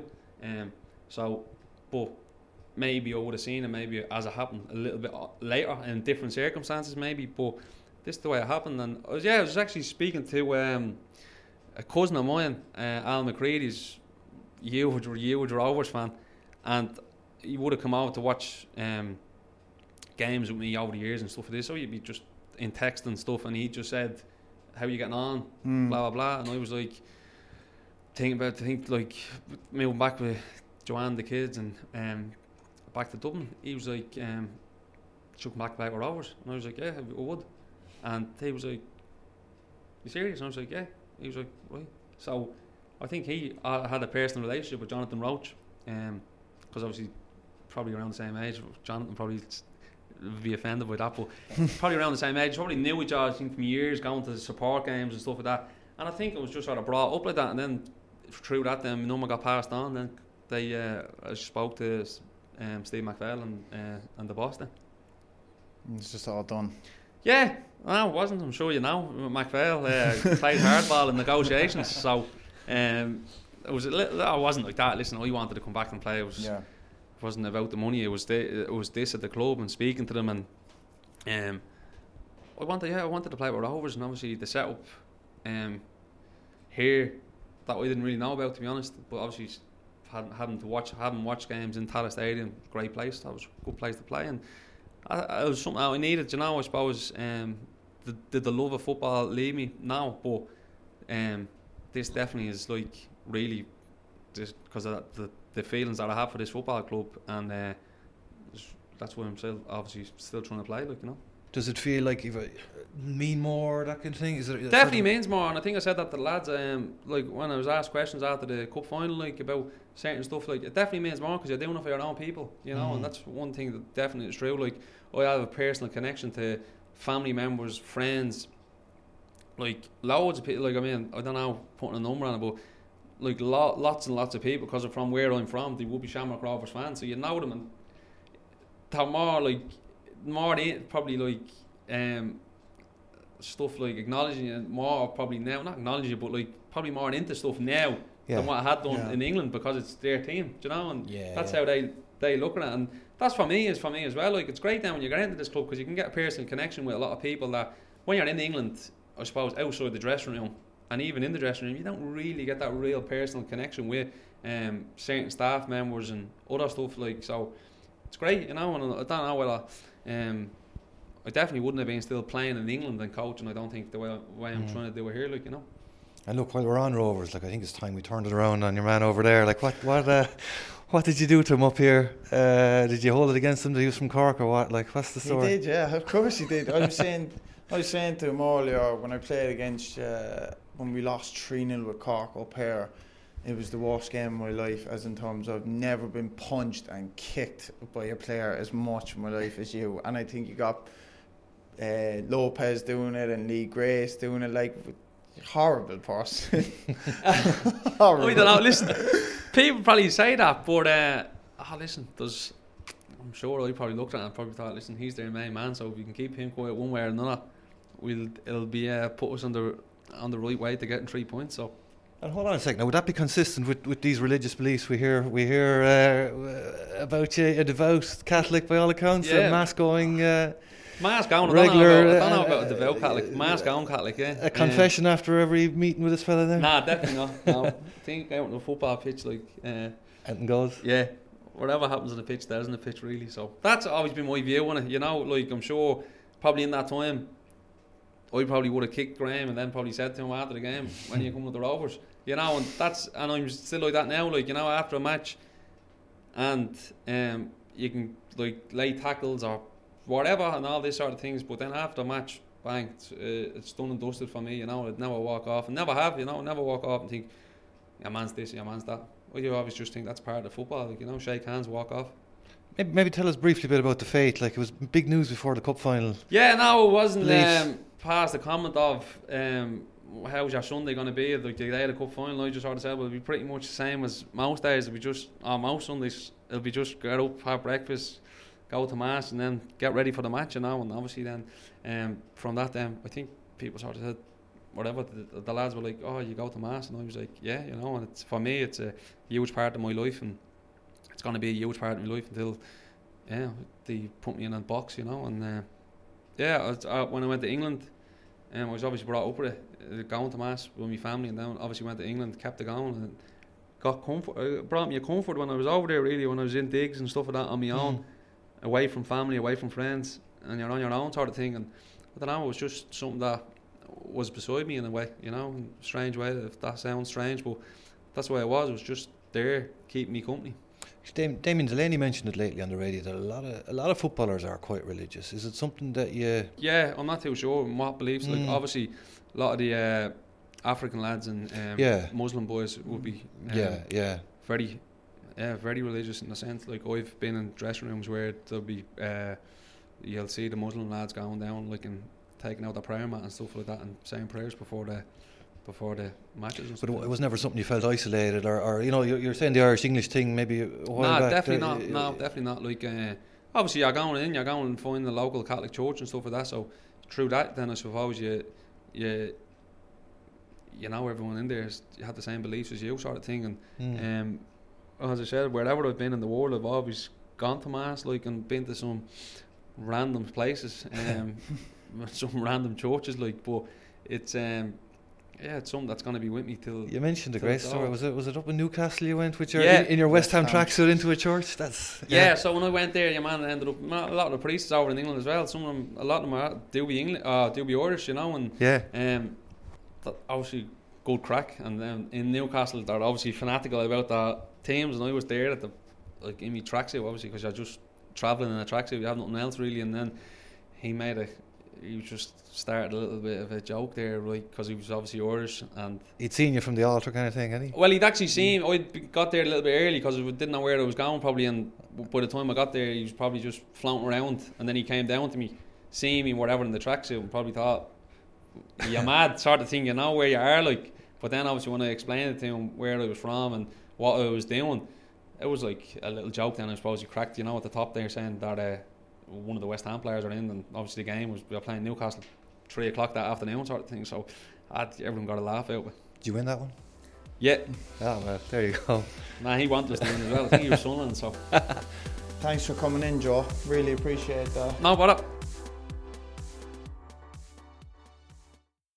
but maybe I would have seen it maybe as it happened a little bit later in different circumstances maybe, but this is the way it happened. And I was actually speaking to a cousin of mine, Al McCready. He's huge Rovers fan, and he would have come out to watch games with me over the years and stuff like this, so he'd be just in text and stuff, and he just said, how are you getting on, blah blah blah, and I was like thinking like moving back with Joanne, the kids, and back to Dublin. He was like, should come back to play with Rovers, and I was like, yeah, I would. And he was like, you serious? And I was like, yeah. He was like, right. So I think he had a personal relationship with Jonathan Roach, because obviously probably around the same age. Jonathan probably would be offended by that, but probably around the same age. Probably knew each other, I think, from years, going to support games and stuff like that. And I think it was just sort of brought up like that, and then through that, then my number got passed on. Then they I spoke to Steve McPhail and the boss then. It's just all done. Yeah, no, it wasn't. I'm sure you know. McPhail played hardball in negotiations, so it was a little. I wasn't like that. Listen, I wanted to come back and play. It wasn't about the money. It was this at the club and speaking to them, and I wanted to play with Rovers, and obviously the setup here that I didn't really know about, to be honest. But obviously having watched games in Tallaght Stadium, great place. That was a good place to play, and it was something I needed. You know, I suppose did the love of football leave me? No, but this definitely is like really just because of the feelings that I have for this football club, and that's why I'm still trying to play. Like, you know. Does it feel like mean more, that kind of thing? Is it definitely means more, and I think I said that to the lads. Like when I was asked questions after the cup final, like about certain stuff, like it definitely means more because you're doing it for your own people, you know. And that's one thing that definitely is true. Like I have a personal connection to family members, friends, like loads of people. Like I mean, I don't know putting a number on it, but like lots and lots of people, because from where I'm from, they would be Shamrock Rovers fans, so you know them, and they're more probably like stuff like acknowledging it more, probably now, not acknowledging it, but like probably more into stuff now than what I had done in England, because it's their team, do you know, and that's how they look at it. And that's for me as well. Like, it's great then when you get into this club, because you can get a personal connection with a lot of people that when you're in England, I suppose, outside the dressing room and even in the dressing room, you don't really get that real personal connection with certain staff members and other stuff, like, so it's great, you know. And I don't know whether I definitely wouldn't have been still playing in England and coaching, I don't think, the way I'm trying to do it here, like, you know. And look, while we're on Rovers, like, I think it's time we turned it around on your man over there. Like, what did you do to him up here? Did you hold it against him that he was from Cork, or what? Like, what's the story? He did, yeah, of course he did. I was saying to him earlier when I played against when we lost 3-0 with Cork up here. It was the worst game of my life, as in terms of never been punched and kicked by a player as much in my life as you. And I think you got Lopez doing it and Lee Grace doing it, like, horrible person. Horrible. I don't know, listen, people probably say that, but listen, I'm sure I probably looked at it and probably thought, listen, he's their main man, so if you can keep him quiet one way or another, it'll be put us on the right way to getting 3 points. So. And hold on a second. Now, would that be consistent with these religious beliefs we hear about you, a devout Catholic by all accounts, a mass going, mass going, regular? I don't know about a devout Catholic, mass going Catholic, yeah. A confession after every meeting with this fella there? Nah, definitely not. No. I think out on the football pitch, like, anything goes. Yeah, whatever happens on the pitch, there's on the pitch, really. So that's always been my view on it. You know, like, I'm sure probably in that time, I probably would have kicked Graham and then probably said to him after the game, when you come with the Rovers, you know, and I'm still like that now, like, you know, after a match, and you can, like, lay tackles or whatever and all these sort of things, but then after a match, bang, it's done and dusted for me, you know. I'd never walk off, and never have, you know, never walk off and think, your man's this, your man's that. Well, you always just think that's part of football, like, you know, shake hands, walk off. Maybe tell us briefly a bit about the fate. Like, it was big news before the cup final. Yeah, no, it wasn't past the comment of how's your Sunday going to be, like the day of the cup final. I just sort of said, well, it'll be pretty much the same as most days. It'll be just, on most Sundays, it'll be just get up, have breakfast, go to mass, and then get ready for the match, you know. And obviously then from that then, I think people sort of said, whatever, the lads were like, oh, you go to mass? And I was like, yeah, you know. And it's, for me, it's a huge part of my life, and it's going to be a huge part of my life until they put me in a box, you know. And when I went to England, I was obviously brought up with it, going to mass with my family, and then obviously went to England, kept it going, and got comfort. It brought me a comfort when I was over there, really, when I was in digs and stuff like that on my own, away from family, away from friends, and you're on your own sort of thing. And I don't know, it was just something that was beside me in a way, you know, in a strange way, if that sounds strange, but that's the way it was. It was just there, keeping me company. Damien Delaney mentioned it lately on the radio that a lot of footballers are quite religious. Is it something that you? Yeah, I'm not too sure what beliefs. Like, obviously, a lot of the African lads and Muslim boys would be very religious in a sense. Like, I've been in dressing rooms where there'll be you'll see the Muslim lads going down, like, and taking out their prayer mat and stuff like that, and saying prayers before the matches and stuff. But it was never something you felt isolated, or you know, you're saying the Irish-English thing maybe a while back. Definitely not. No, definitely not. Like, obviously you're going and find the local Catholic church and stuff like that, so through that then I suppose you know everyone in there you have the same beliefs as you, sort of thing. And as I said, wherever I've been in the world, I've always gone to mass, like, and been to some random places, some random churches, like, but it's it's something that's going to be with me till. You mentioned the Grace story. Was it up in Newcastle you went with your in your West Ham tracksuit into a church? That's So when I went there, your man ended up. A lot of the priests over in England as well. A lot of them do be English, do be Irish, you know, and obviously good crack. And then in Newcastle, they're obviously fanatical about the teams, and I was there in my tracksuit, obviously, because you're just travelling in a tracksuit, you have nothing else really. And then he just started a little bit of a joke there, right, because he was obviously Irish, and he'd seen you from the altar kind of thing, hadn't he? Well, he'd actually seen I got there a little bit early because I didn't know where I was going probably, and by the time I got there he was probably just floating around, and then he came down to me, seeing me whatever in the tracksuit, and probably thought, you're mad, sort of thing, you know where you are, like. But then obviously when I explained it to him where I was from and what I was doing, it was like a little joke then, I suppose. He cracked, you know, at the top there, saying that one of the West Ham players are in, and obviously the game we were playing Newcastle 3 o'clock that afternoon, sort of thing. So everyone got a laugh out of it. Did you win that one? Yeah. Oh, well, there you go. Nah, he wanted us in as well. I think he was Sunderland, so. Thanks for coming in, Joe. Really appreciate that. No bother.